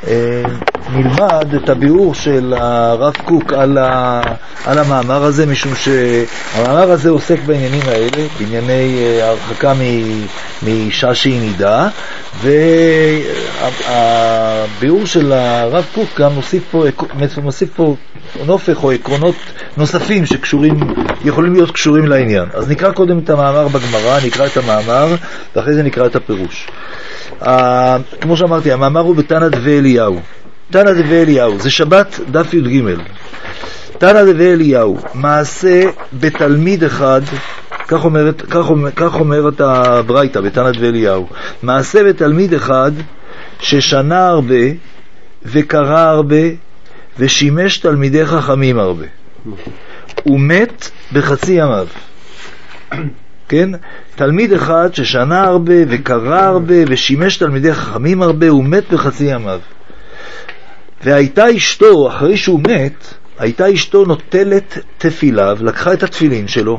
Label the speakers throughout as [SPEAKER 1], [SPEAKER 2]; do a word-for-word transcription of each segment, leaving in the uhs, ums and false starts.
[SPEAKER 1] נלמד את הביאור של הרב קוק על, ה, על המאמר הזה, משום שהמאמר הזה עוסק בעניינים האלה, בענייני הרחקה משעה שהיא נידה, והביאור של הרב קוק גם מוסיף פה, מוסיף פה נופך או עקרונות נוספים שקשורים, יכולים להיות קשורים לעניין. אז נקרא קודם את המאמר בגמרא, נקרא את המאמר ואחרי זה נקרא את הפירוש. Uh, כמו שאמרתי, המאמר הוא בתנא דבי אליהו. תנא דבי אליהו זה שבת דף י' ג'. תנא דבי אליהו, מעשה בתלמיד אחד, כך אומרת, כך, כך אומרת הברייתא בתנא דבי אליהו, מעשה בתלמיד אחד ששנה הרבה וקרא הרבה ושימש תלמידי חכמים הרבה, הוא מת בחצי ימיו. כן? תלמיד אחד ששנה הרבה וקרא הרבה ושימש תלמידי חכמים הרבה, הוא מת בחצי ימיו. והייתה אשתו, אחרי שהוא מת, הייתה אשתו נוטלת תפיליו, לקחה את התפילין שלו,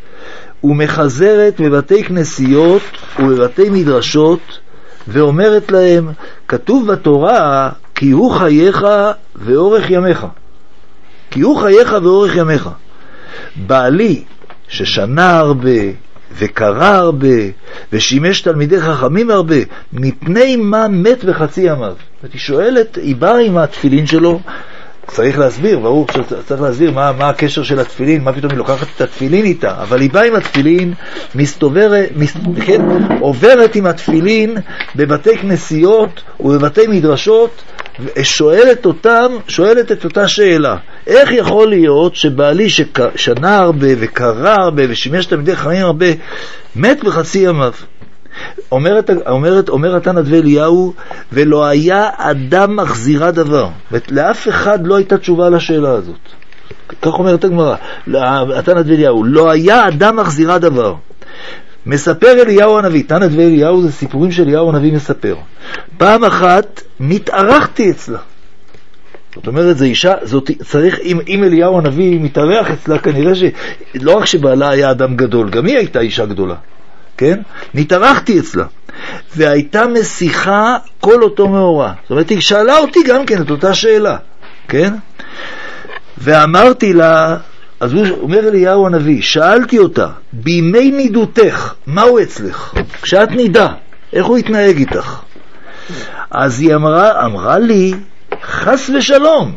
[SPEAKER 1] ומחזרת בבתי כנסיות ובבתי מדרשות, ואומרת להם, כתוב בתורה, כי הוא חייך ואורך ימיך. כי הוא חייך ואורך ימיך. בעלי, ששנה הרבה, וקרא הרבה, ושימש תלמידי חכמים הרבה, מפני מה מת בחצי ימיו? היא שואלת, היא באה עם התפילין שלו, צריך להסביר, ברור שצריך להסביר מה, מה הקשר של התפילין, מה פתאום היא לוקחת את התפילין איתה, אבל היא באה עם התפילין, מסתוברת, מס, כן, עוברת עם התפילין בבתי כנסיות ובבתי מדרשות, ושואלת אותם, שואלת את אותה שאלה, איך יכול להיות שבעלי ששנה הרבה וקרא הרבה ושימש תלמידי חכמים הרבה, מת בחצי ימיו? אומרת, אומרת, אומר תנא דבי אליהו, ולא היה אדם מחזירה דבר. לאף אחד לא הייתה תשובה לשאלה הזאת. כך אומרת הגמרא, תנא דבי אליהו, לא היה אדם מחזירה דבר. מספר אליהו הנביא, תנא דבי אליהו זה סיפורים של אליהו הנביא מספר. פעם אחת נתארחתי אצלה. זאת אומרת, זו אישה, זאת, צריך, אם, אם אליהו הנביא מתארח אצלה, כנראה שלא רק שבעלה היה אדם גדול, גם היא הייתה אישה גדולה. כן? נתארחתי אצלה, והייתה משיחה כל אותו מאורע. זאת אומרת, היא שאלה אותי גם כן את אותה שאלה, כן? ואמרתי לה, אז הוא אומר אליהו הנביא, שאלתי אותה, בימי נידותך, מהו אצלך? כשאת נידה, איך הוא התנהג איתך? אז היא אמרה, אמרה לי, חס ושלום,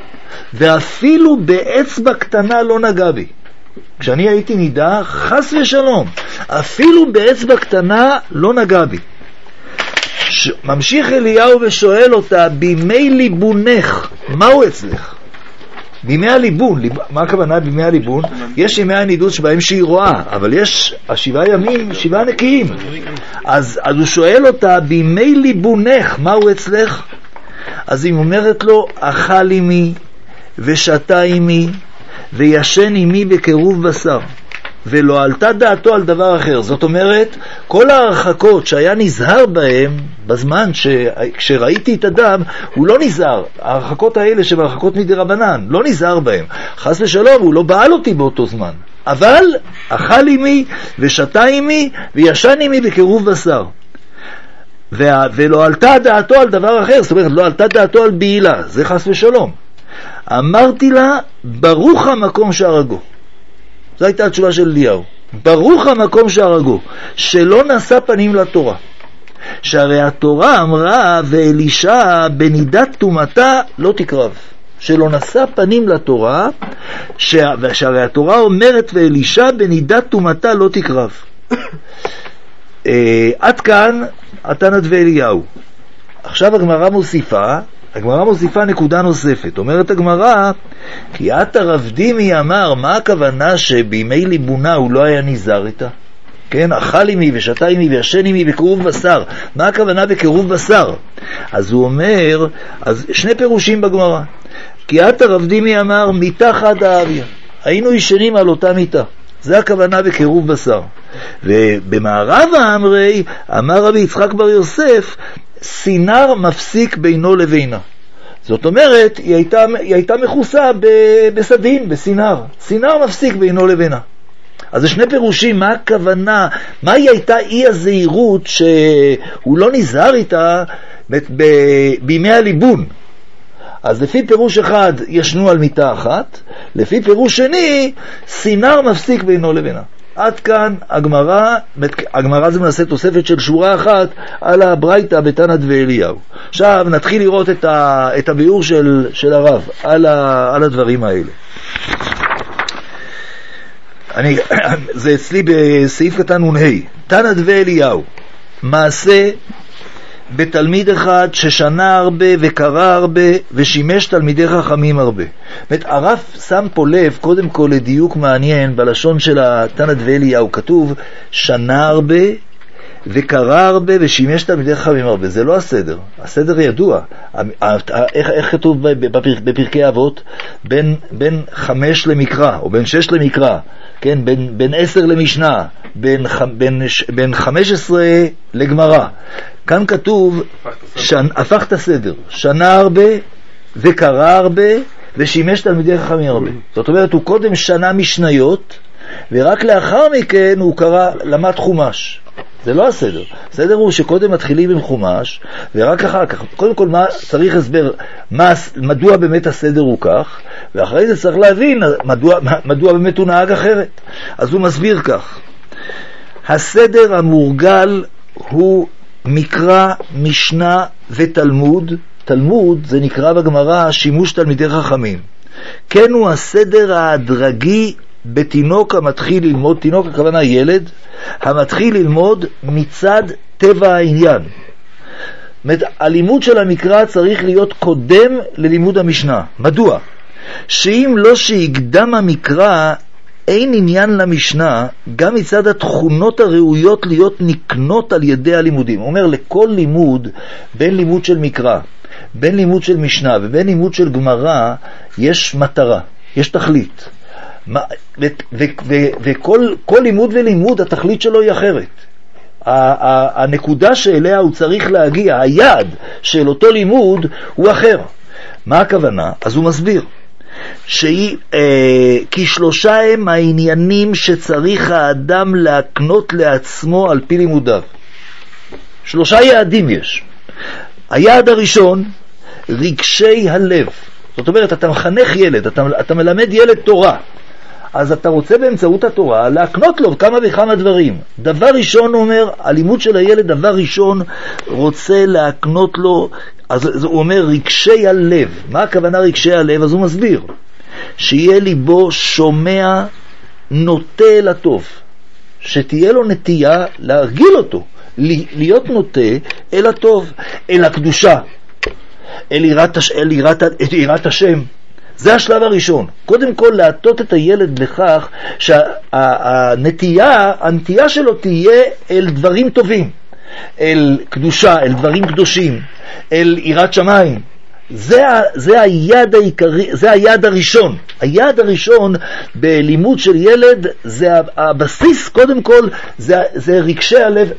[SPEAKER 1] ואפילו באצבע קטנה לא נגע בי. כשאני הייתי נידה, חס ושלום, אפילו באצבע קטנה לא נגע בי. ש... ממשיך אליהו ושואל אותה, בימי ליבונך, מהו אצלך? בימי הליבון, ליב... מה הכוונה בימי הליבון? יש ימי הנידות שבהם שהיא רואה, אבל יש השבעה ימים, שבעה נקיים. אז, אז הוא שואל אותה, בימי ליבונך, מהו אצלך? אז היא אומרת לו, אכל עמי ושתה עמי וישן עמי בקירוב בשר, ולא עלתה דעתו על דבר אחר. זאת אומרת, כל ההרחקות שהיה נזהר בהם בזמן ש... כשראיתי את אדם, הוא לא נזהר. ההרחקות האלה שבהרחקות מדרבנן, לא נזהר בהם. חס ושלום, הוא לא בעל אותי באותו זמן. אבל אכל עמי ושתה עמי וישן עמי בקירוב בשר. ו... ולא עלתה דעתו על דבר אחר. זאת אומרת, לא עלתה דעתו על בעילה. זה חס ושלום. אמרתי לה, ברוך המקום שהרגו. זו הייתה התשובה של אליהו. ברוך המקום שהרגו, שלא נשא פנים לתורה. שהרי התורה אמרה, ואלישע בנידת תומתה לא תקרב. שלא נשא פנים לתורה, שהרי התורה אומרת, ואלישע בנידת תומתה לא תקרב. עד כאן, תנא דבי אליהו. עכשיו הגמרא מוסיפה, הגמרא מוסיפה נקודה נוספת. אומרת הגמרא, כי עתה רב דימי אמר, מה הכוונה שבימי ליבונה הוא לא היה נזהר איתה? כן, אכל עמי ושתה עמי וישן עמי בקירוב בשר. מה הכוונה בקירוב בשר? אז הוא אומר, אז שני פירושים בגמרא. כי עתה רב דימי אמר, מיתה חד האביה. היינו ישנים על אותה מיתה. זה הכוונה בקירוב בשר. ובמערב האמרי, אמר רבי יצחק בר יוסף, סינר מפסיק בינו לבינה. זאת אומרת, היא הייתה, היא הייתה מכוסה בסדין, בסינר. סינר מפסיק בינו לבינה. אז זה שני פירושים, מה הכוונה, מה היא הייתה אי הזהירות שהוא לא נזהר איתה, בימי הליבון. אז לפי פירוש אחד ישנו על מיטה אחת, לפי פירוש שני סינר מפסיק בינו לבינה. עד כאן הגמרא, הגמרא זה מנסה תוספת של שורה אחת על הברייתא בתנא דאליהו. עכשיו נתחיל לראות את, ה, את הביאור של, של הרב על, ה, על הדברים האלה. אני, זה אצלי בסעיף קטן נ"ה. תנא דאליהו, מעשה בתלמיד אחד ששנה הרבה וקרא הרבה ושימש תלמידי חכמים הרבה. זאת הרב שם פה לב קודם כל לדיוק מעניין בלשון של תנא דאליהו, כתוב שנה הרבה וקרא הרבה ושימש תלמידי חכמים הרבה. זה לא הסדר, הסדר ידוע. איך, איך כתוב בפר, בפרקי אבות? בין, בין חמש למקרא או בין שש למקרא, כן? בין, בין עשר למשנה, בין, בין, בין חמש עשרה לגמרא. כאן כתוב שנ, הפך את הסדר, שנה הרבה וקרא הרבה ושימש תלמידי חכמים הרבה. זאת אומרת, הוא קודם שנה משניות ורק לאחר מכן הוא קרא, למד חומש. זה לא הסדר. הסדר הוא שקודם מתחילים עם חומש ורק אחר כך. קודם כל מה, צריך הסבר מה, מדוע באמת הסדר הוא כך, ואחרי זה צריך להבין מדוע, מדוע באמת הוא נהג אחרת. אז הוא מסביר כך: הסדר המורגל הוא מקרא, משנה ותלמוד. תלמוד זה נקרא בגמרא שימוש תלמידי חכמים. כן הוא הסדר ההדרגי בתינוק המתחיל ללמוד, תינוק הכוונה ילד, המתחיל ללמוד מצד טבע העניין. הלימוד של המקרא צריך להיות קודם ללימוד המשנה. מדוע? שאם לא שיקדם המקרא אין עניין למשנה, גם מצד התכונות הראויות להיות נקנות על ידי הלימודים. הוא אומר, לכל לימוד, בין לימוד של מקרא, בין לימוד של משנה ובין לימוד של גמרא, יש מטרה, יש תכלית. וכל כל לימוד ולימוד, התכלית שלו היא אחרת. הנקודה שאליה הוא צריך להגיע, היעד של אותו לימוד הוא אחר. מה הכוונה? אז הוא מסביר. שהיא, אה, כי שלושה הם העניינים שצריך האדם להקנות לעצמו על פי לימודיו. שלושה יעדים יש. היעד הראשון, רגשי הלב. זאת אומרת, אתה מחנך ילד, אתה, אתה מלמד ילד תורה. אז אתה רוצה באמצעות התורה להקנות לו כמה וכמה דברים. דבר ראשון, הוא אומר, הלימוד של הילד, דבר ראשון, רוצה להקנות לו, אז הוא אומר, רגשי הלב. מה הכוונה רגשי הלב? אז הוא מסביר. שיהיה ליבו שומע, נוטה אל הטוב. שתהיה לו נטייה להרגיל אותו, להיות נוטה אל הטוב, אל הקדושה, אל יראת, אל יראת, אל יראת השם. זה השלב הראשון. קודם כל להטות את הילד לכך שהנטייה, הנטייה שלו תהיה אל דברים טובים, אל קדושה, אל דברים קדושים, אל יראת שמיים. זה, זה היעד העיקרי, זה היעד הראשון. היעד הראשון בלימוד של ילד, זה הבסיס, קודם כל, זה, זה רגשי הלב,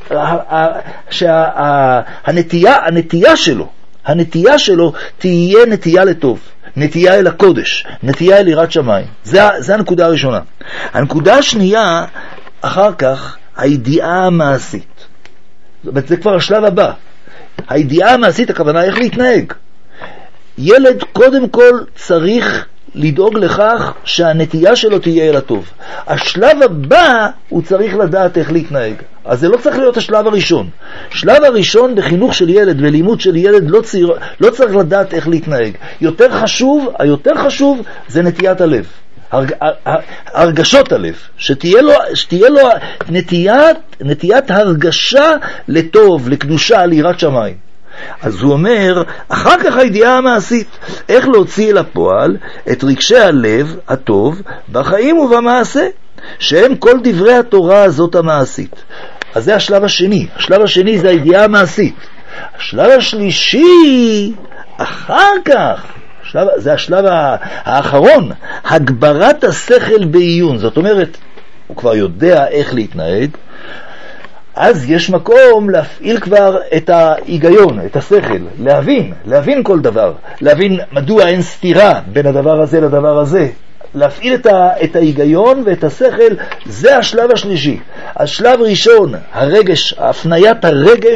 [SPEAKER 1] שהנטייה, הנטייה שלו, הנטייה שלו תהיה נטייה לטוב. נטייה אל הקודש, נטייה אל יראת שמיים. זה, זה הנקודה הראשונה. הנקודה השנייה, אחר כך, הידיעה המעשית. זה כבר השלב הבא. הידיעה המעשית, הכוונה איך להתנהג. ילד קודם כל צריך לדאוג לכך שהנטייה שלו תהיה אל הטוב. השלב הבא הוא צריך לדעת איך להתנהג. אז זה לא צריך להיות השלב הראשון. שלב הראשון בחינוך של ילד ולימוד של ילד לא, ציר, לא צריך לדעת איך להתנהג. יותר חשוב, היותר חשוב זה נטיית הלב. הרג, הרגשות הלב. שתהיה לו, שתהיה לו נטיית, נטיית הרגשה לטוב, לקדושה, ליראת שמיים. אז הוא אומר, אחר כך הידיעה המעשית, איך להוציא אל הפועל את רגשי הלב הטוב בחיים ובמעשה, שהם כל דברי התורה הזאת המעשית. אז זה השלב השני. השלב השני זה הידיעה המעשית. השלב השלישי, אחר כך, השלב, זה השלב האחרון, הגברת השכל בעיון. זאת אומרת, הוא כבר יודע איך להתנהג, אז יש מקום להפעיל כבר את ההיגיון, את השכל, להבין, להבין כל דבר, להבין מדוע אין סתירה בין הדבר הזה לדבר הזה, להפעיל את, ה, את ההיגיון ואת השכל. זה השלב השלישי. השלב ראשון, הרגש, הפניית הרגש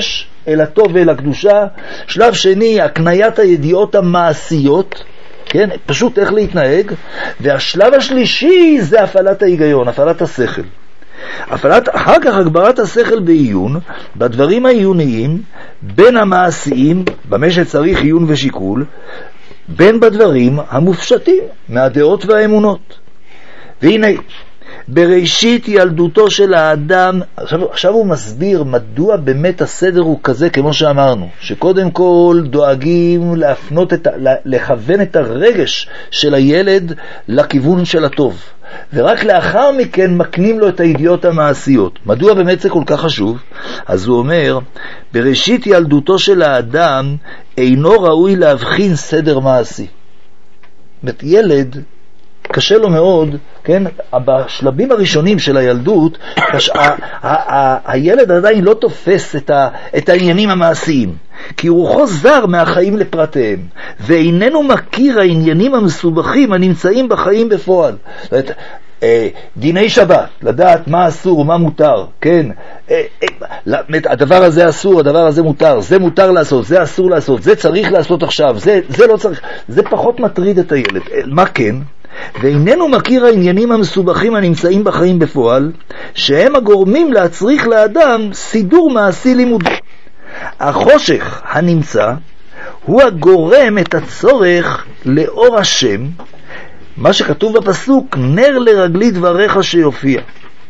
[SPEAKER 1] אל הטוב ואל הקדושה. שלב שני, הקניית הידיעות המעשיות, כן, פשוט איך להתנהג. והשלב השלישי זה הפעלת ההיגיון, הפעלת השכל. הפעלת, אחר כך הגברת השכל בעיון, בדברים העיוניים, בין המעשיים, במה שצריך עיון ושיקול, בין בדברים המופשטים, מהדעות והאמונות. והנה, בראשית ילדותו של האדם, עכשיו, עכשיו הוא מסביר מדוע באמת הסדר הוא כזה, כמו שאמרנו, שקודם כל דואגים להפנות את, לכוון את הרגש של הילד לכיוון של הטוב, ורק לאחר מכן מקנים לו את הידיעות המעשיות. מדוע באמת זה כל כך חשוב? אז הוא אומר, בראשית ילדותו של האדם אינו ראוי להבחין סדר מעשי. זאת אומרת, ילד קשה לו מאוד, כן, בשלבים הראשונים של הילדות, קש... ה... ה... ה... הילד עדיין לא תופס את, ה... את העניינים המעשיים, כי רוחו זר מהחיים לפרטיהם, ואיננו מכיר העניינים המסובכים הנמצאים בחיים בפועל. זאת אומרת, דיני שבת, לדעת מה אסור ומה מותר, כן, הדבר הזה אסור, הדבר הזה מותר, זה מותר לעשות, זה אסור לעשות, זה צריך לעשות עכשיו, זה, זה לא צריך, זה פחות מטריד את הילד. מה כן? ואיננו מכיר העניינים המסובכים הנמצאים בחיים בפועל, שהם הגורמים להצריך לאדם סידור מעשי לימודי. החושך הנמצא הוא הגורם את הצורך לאור השם, מה שכתוב בפסוק, נר לרגלי דבריך שיופיע.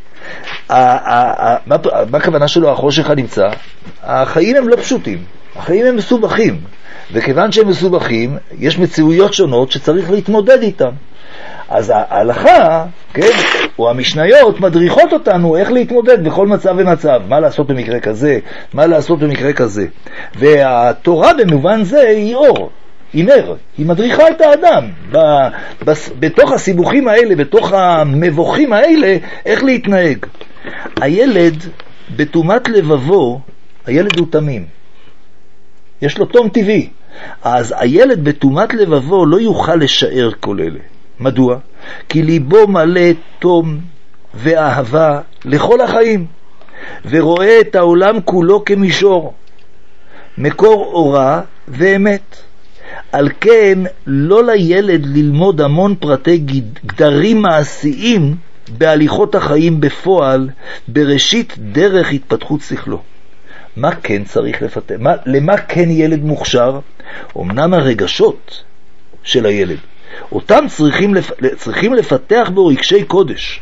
[SPEAKER 1] מה הכוונה שלו החושך הנמצא? החיים הם לא פשוטים, החיים הם מסובכים, וכיוון שהם מסובכים יש מציאויות שונות שצריך להתמודד איתם. אז ההלכה, כן, או המשניות מדריכות אותנו איך להתמודד בכל מצב ומצב, מה לעשות במקרה כזה, מה לעשות במקרה כזה. והתורה במובן זה היא אור, היא נר, היא מדריכה את האדם ב, ב, בתוך הסיבוכים האלה, בתוך המבוכים האלה, איך להתנהג. הילד בתומת לבבו, הילד הוא תמים, יש לו תום טבעי, אז הילד בתומת לבבו לא יוכל לשער כל אלה. מדוע? כי ליבו מלא תום ואהבה לכל החיים, ורואה את העולם כולו כמישור, מקור אורה ואמת. על כן לא לילד ללמוד המון פרטי גדרים מעשיים בהליכות החיים בפועל, בראשית דרך התפתחות שכלו. מה כן צריך לפתח? מה, למה כן ילד מוכשר? אמנם הרגשות של הילד, אותם צריכים, לפ... צריכים לפתח בו רגשי קודש,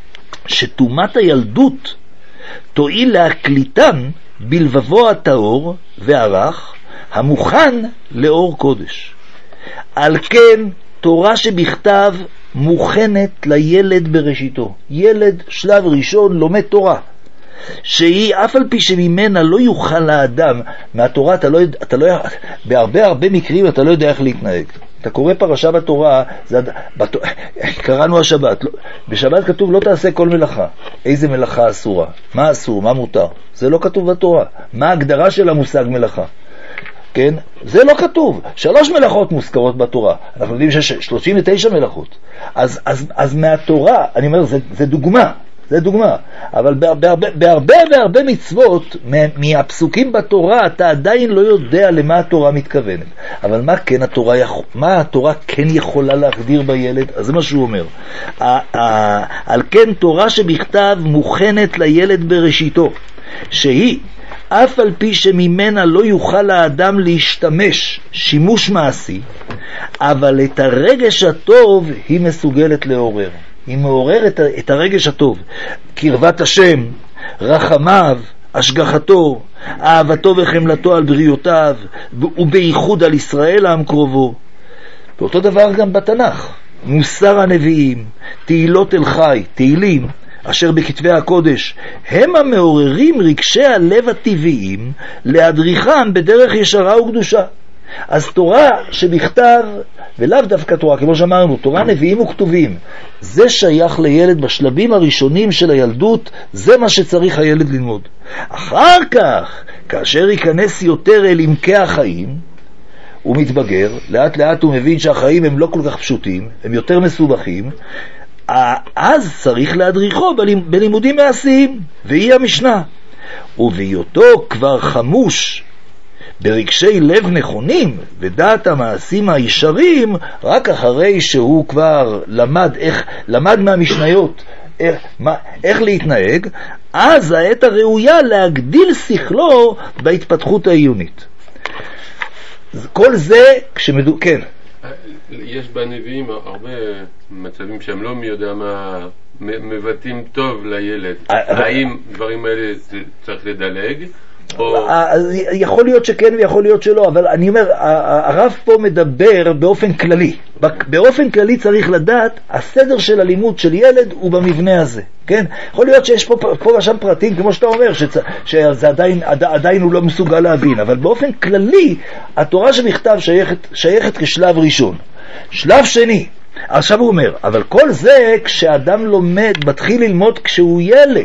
[SPEAKER 1] שתומת הילדות תועיל להקליטן בלבבו הטהור והרך, המוכן לאור קודש. על כן תורה שבכתב מוכנת לילד בראשיתו. ילד שלב ראשון לומד תורה, שהיא אף על פי שממנה לא יוכל האדם, מהתורה אתה לא, אתה לא, בהרבה הרבה מקרים אתה לא יודע איך להתנהג. אתה קורא פרשה בתורה, זה, בת, קראנו השבת, בשבת כתוב לא תעשה כל מלאכה. איזה מלאכה אסורה? מה אסור? מה מותר? זה לא כתוב בתורה. מה ההגדרה של המושג מלאכה? כן? זה לא כתוב. שלוש מלאכות מוזכרות בתורה. אנחנו יודעים שיש שלושים ותשע מלאכות. אז, אז, אז מהתורה, אני אומר, זה, זה דוגמה. זה דוגמה. אבל בהרבה, בהרבה, בהרבה מצוות, מהפסוקים בתורה, אתה עדיין לא יודע למה התורה מתכוונת. אבל מה כן התורה, מה התורה כן יכולה להגדיר בילד? אז זה מה שהוא אומר. על כן תורה שבכתב מוכנת לילד בראשיתו, שהיא, אף על פי שממנה לא יוכל האדם להשתמש שימוש מעשי, אבל את הרגש הטוב היא מסוגלת לעורר. היא מעוררת את הרגש הטוב, קרבת השם, רחמיו, השגחתו, אהבתו וחמלתו על בריאותיו, ובייחוד על ישראל העם קרובו. ואותו דבר גם בתנ"ך, מוסר הנביאים, תהילות אל חי, תהילים, אשר בכתבי הקודש, הם המעוררים רגשי הלב הטבעיים להדריכם בדרך ישרה וקדושה. אז תורה שבכתב, ולאו דווקא תורה, כמו שאמרנו, תורה נביאים וכתובים, זה שייך לילד בשלבים הראשונים של הילדות, זה מה שצריך הילד ללמוד. אחר כך, כאשר ייכנס יותר אל עמקי החיים, הוא מתבגר, לאט לאט הוא מבין שהחיים הם לא כל כך פשוטים, הם יותר מסובכים, אז צריך להדריכו בלימודים מעשיים, והיא המשנה. ובהיותו כבר חמוש ברגשי לב נכונים ודעת המעשים הישרים, רק אחרי שהוא כבר למד, איך, למד מהמשניות איך, מה, איך להתנהג, אז העת הראויה להגדיל שכלו בהתפתחות העיונית. כל זה כשמדו... כן.
[SPEAKER 2] יש בנביאים הרבה מצבים שהם לא מי יודע מה מבטאים טוב לילד. האם דברים האלה צריך לדלג?
[SPEAKER 1] יכול להיות שכן ויכול להיות שלא, אבל אני אומר, הרב פה מדבר באופן כללי. באופן כללי צריך לדעת, הסדר של הלימוד של ילד הוא במבנה הזה, כן? יכול להיות שיש פה, פה ושם פרטים, כמו שאתה אומר, שצ... שזה עדיין, עדיין הוא לא מסוגל להבין, אבל באופן כללי, התורה שבכתב שייכת, שייכת כשלב ראשון. שלב שני, עכשיו הוא אומר, אבל כל זה כשאדם לומד, מתחיל ללמוד כשהוא ילד.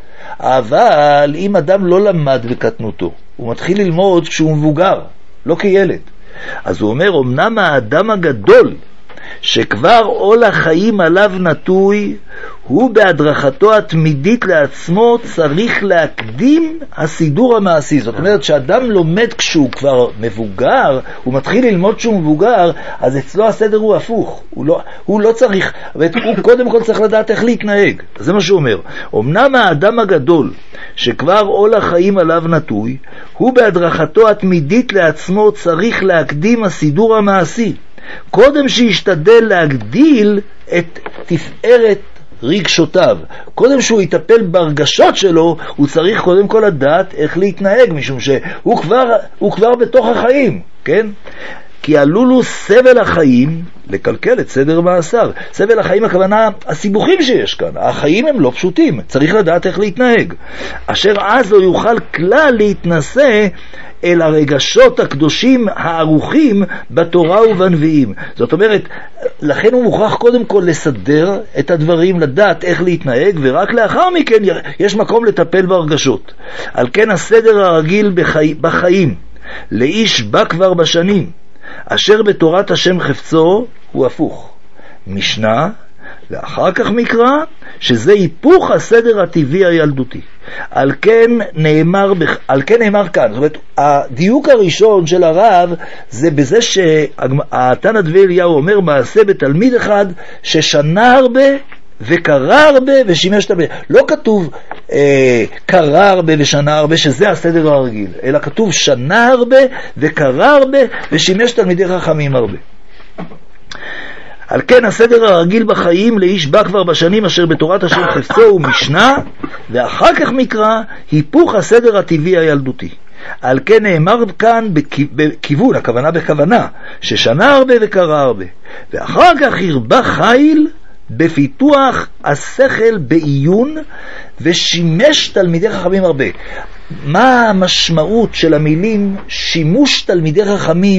[SPEAKER 1] אבל אם אדם לא למד בקטנותו, הוא מתחיל ללמוד כשהוא מבוגר, לא כילד. אז הוא אומר, אמנם האדם הגדול שכבר עול החיים עליו נטוי, הוא בהדרכתו התמידית לעצמו צריך להקדים הסידור המעשי. זאת אומרת, שאדם לומד כשהוא כבר מבוגר, הוא מתחיל ללמוד כשהוא מבוגר, אז אצלו הסדר הוא הפוך. הוא לא, הוא לא צריך, הוא קודם כל צריך לדעת איך להתנהג. זה מה שהוא אומר. אמנם האדם הגדול שכבר עול החיים עליו נטוי, הוא בהדרכתו התמידית לעצמו צריך להקדים הסידור המעשי. קודם שישתדל להגדיל את תפארת רגשותיו, קודם שהוא יטפל ברגשות שלו, הוא צריך קודם כל לדעת איך להתנהג, משום שהוא כבר, הוא כבר בתוך החיים, כן? כי עלול הוא סבל החיים לקלקל את סדר מאסר. סבל החיים הכוונה הסיבוכים שיש כאן, החיים הם לא פשוטים, צריך לדעת איך להתנהג, אשר אז לא יוכל כלל להתנסה אל הרגשות הקדושים הערוכים בתורה ובנביאים. זאת אומרת, לכן הוא מוכרח קודם כל לסדר את הדברים, לדעת איך להתנהג, ורק לאחר מכן יש מקום לטפל ברגשות. על כן הסדר הרגיל בחי... בחיים לאיש בא כבר בשנים, אשר בתורת השם חפצו, הוא הפוך. משנה, ואחר כך מקרא, שזה היפוך הסדר הטבעי הילדותי. על כן נאמר, על כן נאמר כאן, זאת אומרת, הדיוק הראשון של הרב זה בזה שהתנא דבי אליהו אומר מעשה בתלמיד אחד ששנה הרבה וקרא הרבה ושימש הרבה. לא כתוב אה, קרא הרבה ושנה הרבה, שזה הסדר הרגיל, אלא כתוב שנה הרבה וקרא הרבה ושימש תלמידי חכמים הרבה. על כן הסדר הרגיל בחיים לאיש בא כבר בשנים אשר בתורת השם חפצו הוא משנה, ואחר כך מקרא היפוך הסדר הטבעי הילדותי. על כן נאמר כאן בכיוון, הכוונה בכוונה, ששנה הרבה וקרא הרבה, ואחר כך הרבה חיל בפיתוח השכל בעיון ושימש תלמידי חכמים הרבה. מה המשמעות של המילים שימוש תלמידי חכמים,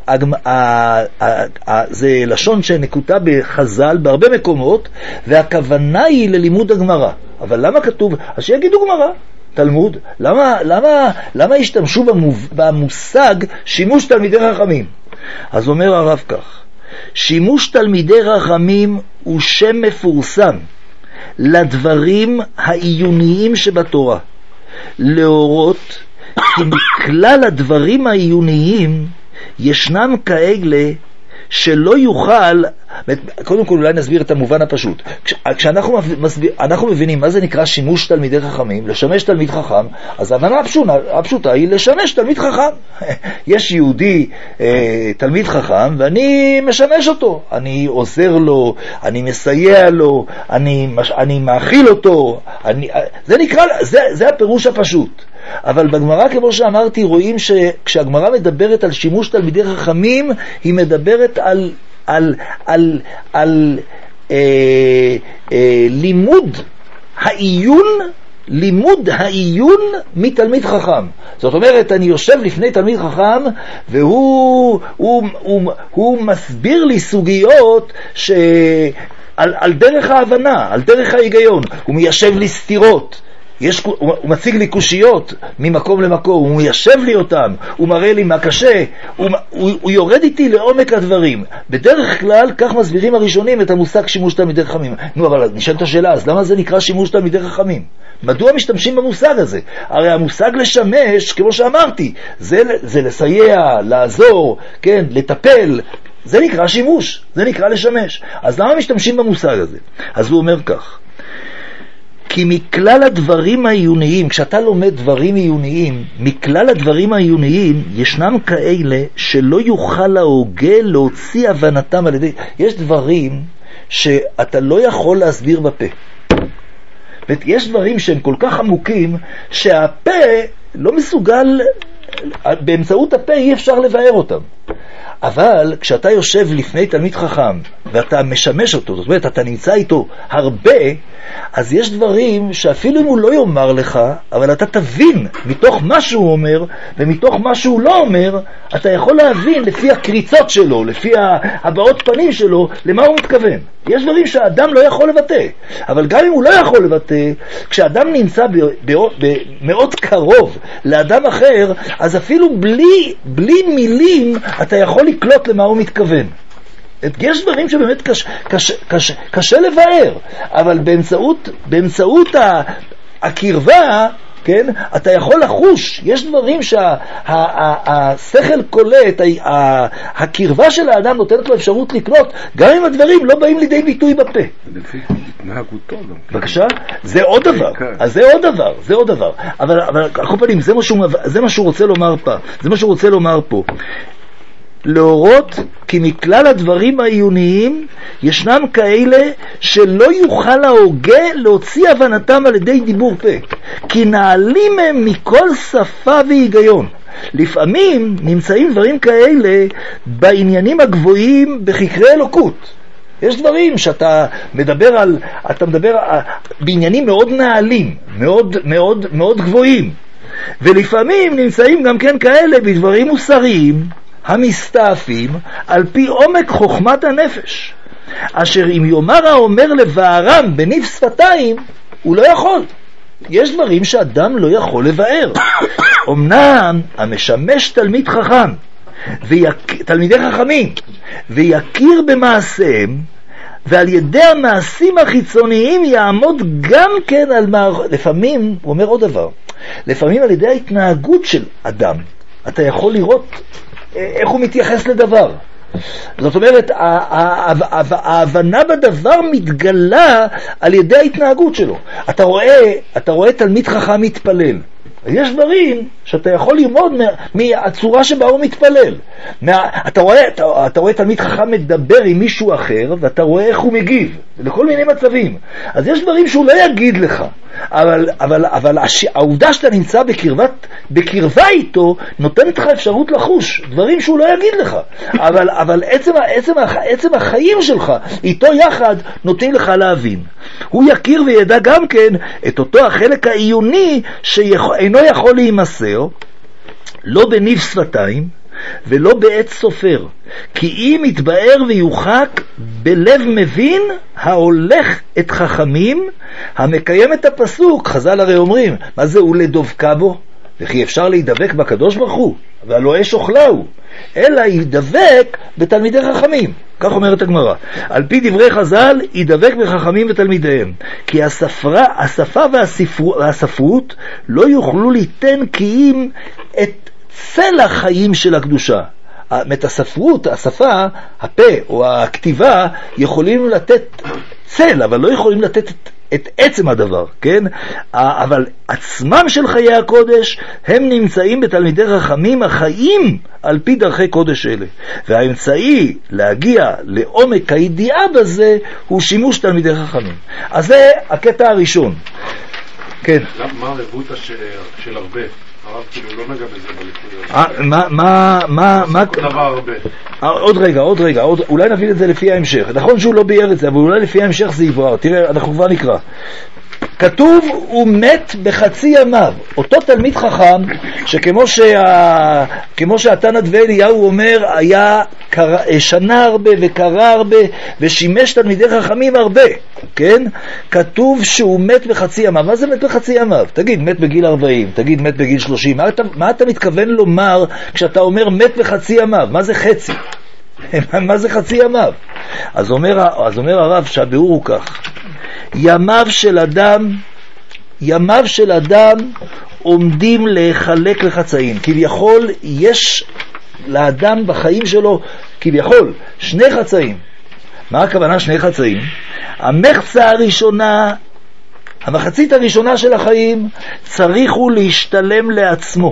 [SPEAKER 1] שזה לשון שנקוטה בחז"ל בהרבה מקומות, והכוונה היא ללימוד הגמרא. אבל למה כתוב? אז שיגידו גמרא, תלמוד. למה, למה, למה השתמשו במושג שימוש תלמידי חכמים? אז אומר הרב כך, שימוש תלמידי חכמים הוא שם מפורסם לדברים העיוניים שבתורה, להורות כי מכלל הדברים העיוניים ישנם כאלה שלא יוכל, קודם כל אולי נסביר את המובן הפשוט. כשאנחנו מסביר, אנחנו מבינים מה זה נקרא שימוש תלמידי חכמים, לשמש תלמיד חכם, אז ההבנה הפשוטה, הפשוטה היא לשמש תלמיד חכם. יש יהודי אה, תלמיד חכם ואני משמש אותו, אני עוזר לו, אני מסייע לו, אני, אני מאכיל אותו, אני, זה נקרא, זה, זה הפירוש הפשוט. אבל בגמרא, כמו שאמרתי, רואים שכשהגמרא מדברת על שימוש תלמידי חכמים, היא מדברת על, על, על, על אה, אה, לימוד העיון, לימוד העיון מתלמיד חכם. זאת אומרת, אני יושב לפני תלמיד חכם, והוא הוא, הוא, הוא מסביר לי סוגיות ש... על, על דרך ההבנה, על דרך ההיגיון. הוא מיישב לי סתירות. יש, הוא, הוא מציג לי קושיות ממקום למקום, הוא מיישב לי אותם, הוא מראה לי מה קשה, הוא, הוא, הוא יורד איתי לעומק הדברים. בדרך כלל, כך מסבירים הראשונים את המושג שימוש תלמידי חכמים. נו, אבל נשאלת השאלה, אז למה זה נקרא שימוש תלמידי חכמים? מדוע משתמשים במושג הזה? הרי המושג לשמש, כמו שאמרתי, זה, זה לסייע, לעזור, כן, לטפל, זה נקרא שימוש, זה נקרא לשמש. אז למה משתמשים במושג הזה? אז הוא אומר כך, כי מכלל הדברים העיוניים, כשאתה לומד דברים עיוניים, מכלל הדברים העיוניים ישנם כאלה שלא יוכל ההוגה להוציא הבנתם על ידי, יש דברים שאתה לא יכול להסביר בפה. יש דברים שהם כל כך עמוקים שהפה לא מסוגל, באמצעות הפה אי אפשר לבאר אותם. אבל כשאתה יושב לפני תלמיד חכם ואתה משמש אותו, זאת אומרת אתה נמצא איתו הרבה, אז יש דברים שאפילו אם הוא לא יאמר לך, אבל אתה תבין מתוך מה שהוא אומר ומתוך מה שהוא לא אומר, אתה יכול להבין לפי הקריצות שלו, לפי הבעות פנים שלו, למה הוא מתכוון. יש דברים שהאדם לא יכול לבטא, אבל גם אם הוא לא יכול לבטא, כשאדם נמצא מאוד קרוב לאדם אחר, אז אפילו בלי, בלי מילים אתה יכול לקלוט למה הוא מתכוון. יש דברים שבאמת קשה, קשה, קשה, קשה לבאר, אבל באמצעות, באמצעות הקרבה, כן, אתה יכול לחוש. יש דברים שהשכל קולט, הקרבה של האדם נותנת לו אפשרות לקלוט, גם אם הדברים לא באים לידי ביטוי בפה.
[SPEAKER 3] לפי התנהגותו.
[SPEAKER 1] בבקשה? זה עוד דבר. אז זה עוד דבר, זה עוד דבר. אבל, אבל, על כל פנים, זה מה שהוא, זה מה שהוא רוצה לומר פה. זה מה שהוא רוצה לומר פה. להורות כי מכלל הדברים העיוניים ישנם כאלה שלא יוכל ההוגה להוציא הבנתם על ידי דיבור פה, כי נעלים הם מכל שפה והיגיון. לפעמים נמצאים דברים כאלה בעניינים הגבוהים בחקרי אלוקות. יש דברים שאתה מדבר על, אתה מדבר על, בעניינים מאוד נעלים, מאוד, מאוד, מאוד גבוהים. ולפעמים נמצאים גם כן כאלה בדברים מוסריים, המסתעפים על פי עומק חוכמת הנפש, אשר אם יאמר האומר לבארם בניב שפתיים, הוא לא יכול. יש דברים שאדם לא יכול לבאר. אמנם המשמש תלמיד חכם, ויק... תלמידי חכמים, ויכיר במעשיהם, ועל ידי המעשים החיצוניים יעמוד גם כן על מערכות. לפעמים, הוא אומר עוד דבר, לפעמים על ידי ההתנהגות של אדם, אתה יכול לראות איך הוא מתייחס לדבר. זאת אומרת, ההבנה בדבר מתגלה על ידי ההתנהגות שלו. אתה רואה, אתה רואה תלמיד חכם מתפלל. יש דברים שאתה יכול ללמוד מהצורה שבה הוא מתפלל. אתה רואה, אתה, אתה רואה תלמיד חכם מדבר עם מישהו אחר, ואתה רואה איך הוא מגיב, לכל מיני מצבים. אז יש דברים שהוא לא יגיד לך, אבל, אבל, אבל העובדה שאתה נמצא בקרבת, בקרבה איתו, נותנת לך אפשרות לחוש דברים שהוא לא יגיד לך. אבל, אבל עצם, עצם, עצם החיים שלך איתו יחד נותנים לך להבין. הוא יכיר וידע גם כן את אותו החלק העיוני שאינו יכול להימסר, לא בניב שפתיים ולא בעת סופר, כי אם יתבאר ויוחק בלב מבין ההולך את חכמים, המקיים את הפסוק. חז"ל הרי אומרים, מה זה הוא לדבקה בו? וכי אפשר להידבק בקדוש ברוך הוא, והלא אש אוכלהו, אלא ידבק בתלמידי חכמים. כך אומרת הגמרא. על פי דברי חז"ל, ידבק בחכמים ותלמידיהם, כי השפה, השפה והספר, והספרות לא יוכלו ליתן כי אם את צל החיים של הקדושה. את הספרות, השפה, הפה או הכתיבה יכולים לתת צל, אבל לא יכולים לתת את את עצם הדבר, כן? אבל עצמם של חיי הקודש הם נמצאים בתלמידי חכמים החיים על פי דרכי קודש אלה, והאמצעי להגיע לעומק הידיעה בזה הוא שימוש תלמידי חכמים. אז זה הקטע הראשון. כן.
[SPEAKER 3] מה הרבותא של הרבה? הרב כאילו לא נגע בזה בליכוד.
[SPEAKER 1] מה, מה, מה, מה...
[SPEAKER 3] דבר הרבה.
[SPEAKER 1] עוד רגע, עוד רגע, עוד, אולי נבין את זה לפי ההמשך. נכון שהוא לא ביאר את זה, אבל אולי לפי ההמשך זה יבואר. תראה, אנחנו כבר נקרא. כתוב הוא מת בחצי ימיו. אותו תלמיד חכם שכמו שה... כמו שהתנא ואליהו אומר היה קר... שנה הרבה וקרא הרבה ושימש תלמידי חכמים הרבה, כן? כתוב שהוא מת בחצי ימיו. מה זה מת בחצי ימיו? תגיד מת בגיל ארבעים, תגיד מת בגיל שלושים. מה אתה, מה אתה מתכוון לומר כשאתה אומר מת בחצי ימיו? מה זה חצי? מה זה חצי ימיו? אז אומר, אז אומר הרב שהביאור הוא כך: ימיו של אדם, ימיו של אדם עומדים להיחלק לחצאים. כביכול יש לאדם בחיים שלו כביכול שני חצאים. מה הכוונה שני חצאים? המחצה הראשונה, המחצית הראשונה של החיים צריך הוא להשתלם לעצמו.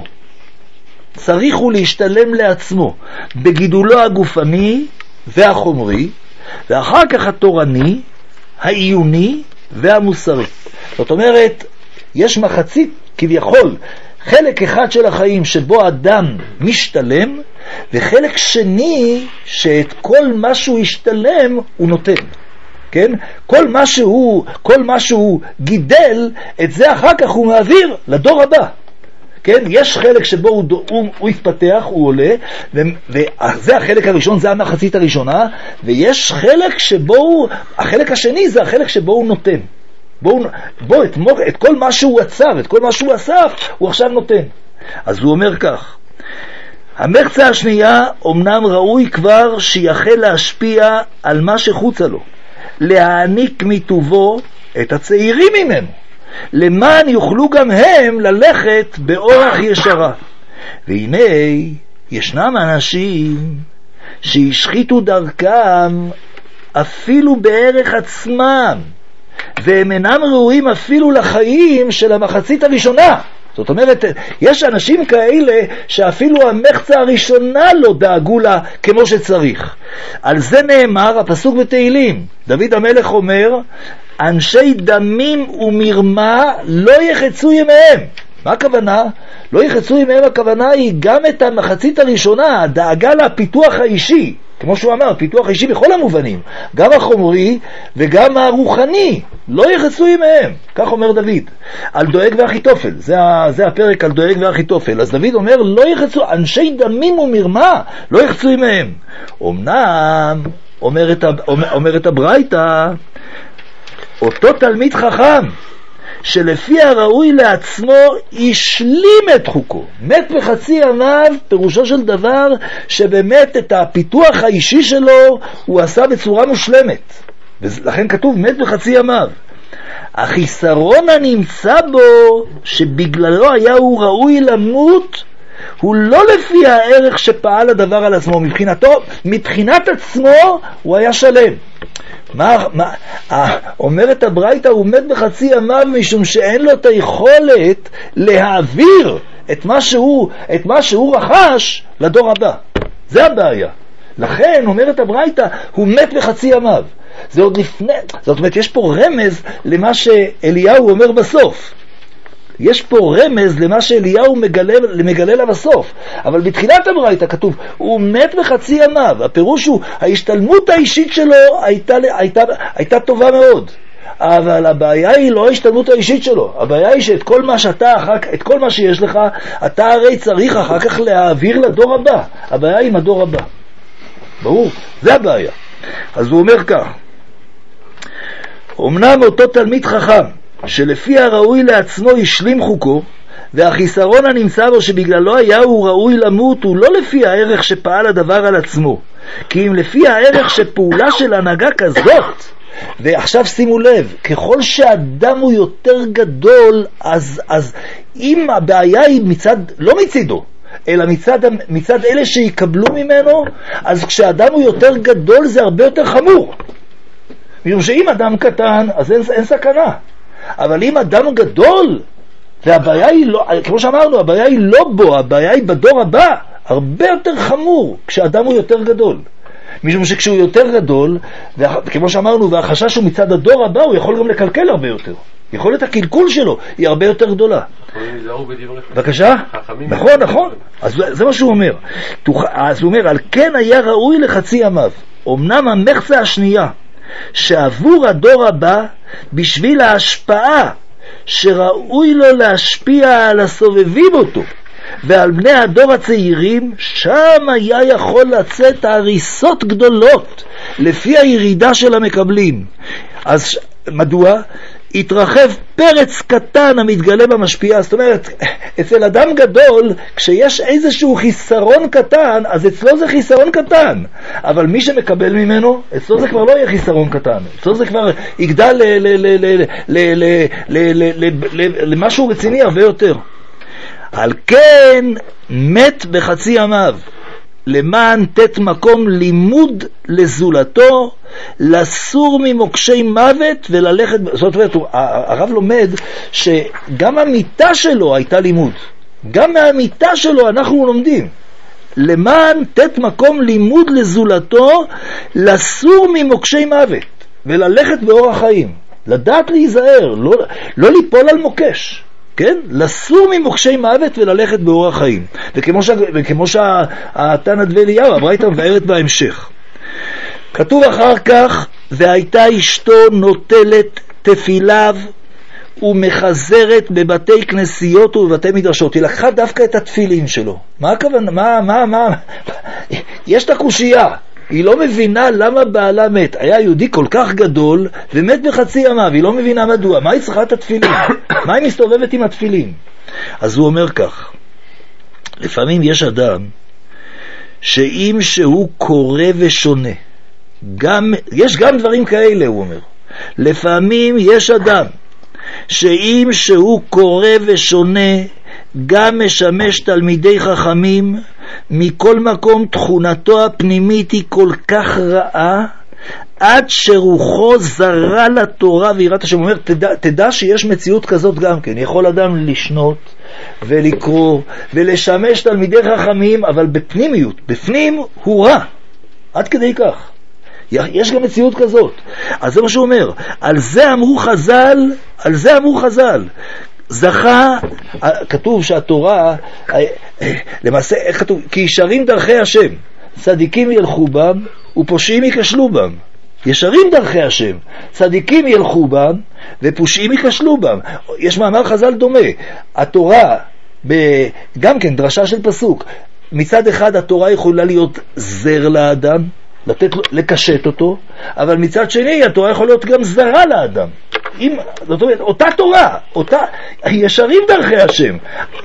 [SPEAKER 1] צריך הוא להשתלם לעצמו בגידולו הגופני והחומרי, ואחר כך התורני, העיוני והמוסרי. זאת אומרת, יש מחצית כביכול, חלק אחד של החיים שבו אדם משתלם, וחלק שני שאת כל מה שהוא השתלם הוא נותן. כן? כל מה שהוא, כל מה שהוא גידל, את זה אחר כך הוא מעביר לדור הבא. כן? יש חלק שבו הוא, הוא, הוא יתפתח, הוא עולה, ו, וזה החלק הראשון, זה המחצית הראשונה, ויש חלק שבו הוא, החלק השני זה החלק שבו הוא נותן. בוא, בוא את, את כל מה שהוא עצר, את כל מה שהוא אסף, הוא עכשיו נותן. אז הוא אומר כך: המחצה השנייה אומנם ראוי כבר שיחל להשפיע על מה שחוצה לו, להעניק מטובו את הצעירים ממנו, למען יוכלו גם הם ללכת באורח ישרה. והנה ישנם אנשים שהשחיתו דרכם אפילו בערך עצמם, והם אינם ראויים אפילו לחיים של המחצית הראשונה. זאת אומרת, יש אנשים כאלה שאפילו המחצה הראשונה לא דאגו לה כמו שצריך. על זה נאמר הפסוק בתהילים, דוד המלך אומר: אנשי דמים ומרמה לא יחצו ימיהם. מה הכוונה? לא יחצו ימיהם, הכוונה היא גם את המחצית הראשונה, הדאגה לפיתוח האישי, כמו שהוא אמר, פיתוח האישי בכל המובנים, גם החומרי וגם הרוחני, לא יחצו ימיהם. כך אומר דוד על דואג ואחיתופל, זה, זה הפרק על דואג ואחיתופל. אז דוד אומר לא יחצו, אנשי דמים ומרמה לא יחצו ימיהם. אמנם אומרת, אומרת הברייתא, אותו תלמיד חכם שלפי הראוי לעצמו השלים את חוקו, מת בחצי ימיו, פירושו של דבר שבאמת את הפיתוח האישי שלו הוא עשה בצורה מושלמת, ולכן כתוב מת בחצי ימיו. החיסרון הנמצא בו שבגללו היה הוא ראוי למות הוא לא לפי הערך שפעל הדבר על עצמו. מבחינתו, מבחינת עצמו הוא היה שלם. מה, מה, אומרת הברייתא, הוא מת בחצי ימיו משום שאין לו את היכולת להעביר את מה שהוא, את מה שהוא רכש לדור הבא. זה הבעיה. לכן אומרת הברייתא, הוא מת בחצי ימיו. זה עוד לפני, זאת אומרת, יש פה רמז למה שאליהו אומר בסוף. יש פה רמז למה שאליהו מגלה, מגלה לה בסוף. אבל בתחילת הברייתא כתוב, הוא מת בחצי ימיו. הפירוש הוא, ההשתלמות האישית שלו הייתה, הייתה, הייתה טובה מאוד. אבל הבעיה היא לא ההשתלמות האישית שלו. הבעיה היא שאת כל מה שאתה, את כל מה שיש לך, אתה הרי צריך אחר כך להעביר לדור הבא. הבעיה היא עם הדור הבא. ברור, זה הבעיה. אז הוא אומר כך, אמנם אותו תלמיד חכם, שלפי הראוי לעצמו השלים חוקו, והחיסרון הנמצא בו שבגללו היה הוא ראוי למות, הוא לא לפי הערך שפעל הדבר על עצמו, כי אם לפי הערך שפעולה של הנהגה כזאת. ועכשיו שימו לב, ככל שאדם הוא יותר גדול, אז, אז אם הבעיה היא מצד, לא מצידו, אלא מצד, מצד אלה שיקבלו ממנו, אז כשאדם הוא יותר גדול זה הרבה יותר חמור. משום שאם אדם קטן, אז אין, אין סכנה. אבל אם אדם גדול, והבעיה היא לא, כמו שאמרנו, הבעיה היא לא בו, הבעיה היא בדור הבא, הרבה יותר חמור כשאדם הוא יותר גדול. משום שכשהוא יותר גדול, כמו שאמרנו, והחשש הוא מצד הדור הבא, הוא יכול גם לקלקל הרבה יותר. יכולת הקלקול שלו היא הרבה יותר גדולה. בבקשה? נכון, נכון. אז זה מה שהוא אומר. אז הוא אומר, על כן היה ראוי לחצי ימיו. אמנם המחצה השנייה, שעבור הדור הבא, בשביל ההשפעה שראוי לו להשפיע על הסובבים אותו ועל בני הדור הצעירים, שם היה יכול לצאת הריסות גדולות לפי הירידה של המקבלים. אז מדוע? התרחב פרץ קטן המתגלה במשפיעה. זאת אומרת, אצל אדם גדול, כשיש איזשהו חיסרון קטן, אז אצלו זה חיסרון קטן, אבל מי שמקבל ממנו, אצלו זה כבר לא יהיה חיסרון קטן, אצלו זה כבר יגדל למשהו רציני הרבה יותר. על כן מת בחצי ימיו, למען תת מקום לימוד לזולתו, לסור ממוקשי מוות וללכת. זאת אומרת, הרב לומד שגם המיטה שלו הייתה לימוד, גם מהמיטה שלו אנחנו לומדים. למען תת מקום לימוד לזולתו, לסור ממוקשי מוות וללכת באורח חיים, לדעת להיזהר, לא, לא ליפול על מוקש, כן? לסור ממוקשי מוות וללכת באורח חיים. וכמו, ש... וכמו שהתנא דבי אליהו, הברייתא מבארת בהמשך. כתוב אחר כך, והייתה אשתו נוטלת תפיליו ומחזרת בבתי כנסיות ובבתי מדרשות. היא לקחה דווקא את התפילין שלו. מה הכוונה? מה, מה, מה? יש את הקושייה. היא לא מבינה למה בעלה מת. היה יהודי כל כך גדול ומת בחצי ימיו, היא לא מבינה מדוע. מה היא צריכה את התפילין? מה היא מסתובבת עם התפילין? אז הוא אומר כך, לפעמים יש אדם שאם שהוא קורא ושונה, גם, יש גם דברים כאלה, הוא אומר. לפעמים יש אדם שאם שהוא קורא ושונה, גם משמש תלמידי חכמים, מכל מקום תכונתו הפנימית היא כל כך רעה, עד שרוחו זרה לתורה ויראת השם. אומר, תדע, תדע שיש מציאות כזאת גם כן. יכול אדם לשנות ולקרוא ולשמש תלמידי חכמים, אבל בפנימיות, בפנים הוא רע, עד כדי כך. יש גם מציאות כזאת. אז זה מה שהוא אומר, על זה אמרו חז"ל, על זה אמרו חז"ל, זכה, כתוב שהתורה, למעשה, איך כתוב? כי ישרים דרכי השם, צדיקים ילכו בם ופושעים ייכשלו בם. ישרים דרכי השם, צדיקים ילכו בם ופושעים ייכשלו בם. יש מאמר חז"ל דומה, התורה, גם כן דרשה של פסוק, מצד אחד התורה יכולה להיות זר לאדם, לתת לו, לקשט אותו, אבל מצד שני התורה יכולה להיות גם זרה לאדם. אם, זאת אומרת, אותה תורה, אותה, ישרים דרכי השם.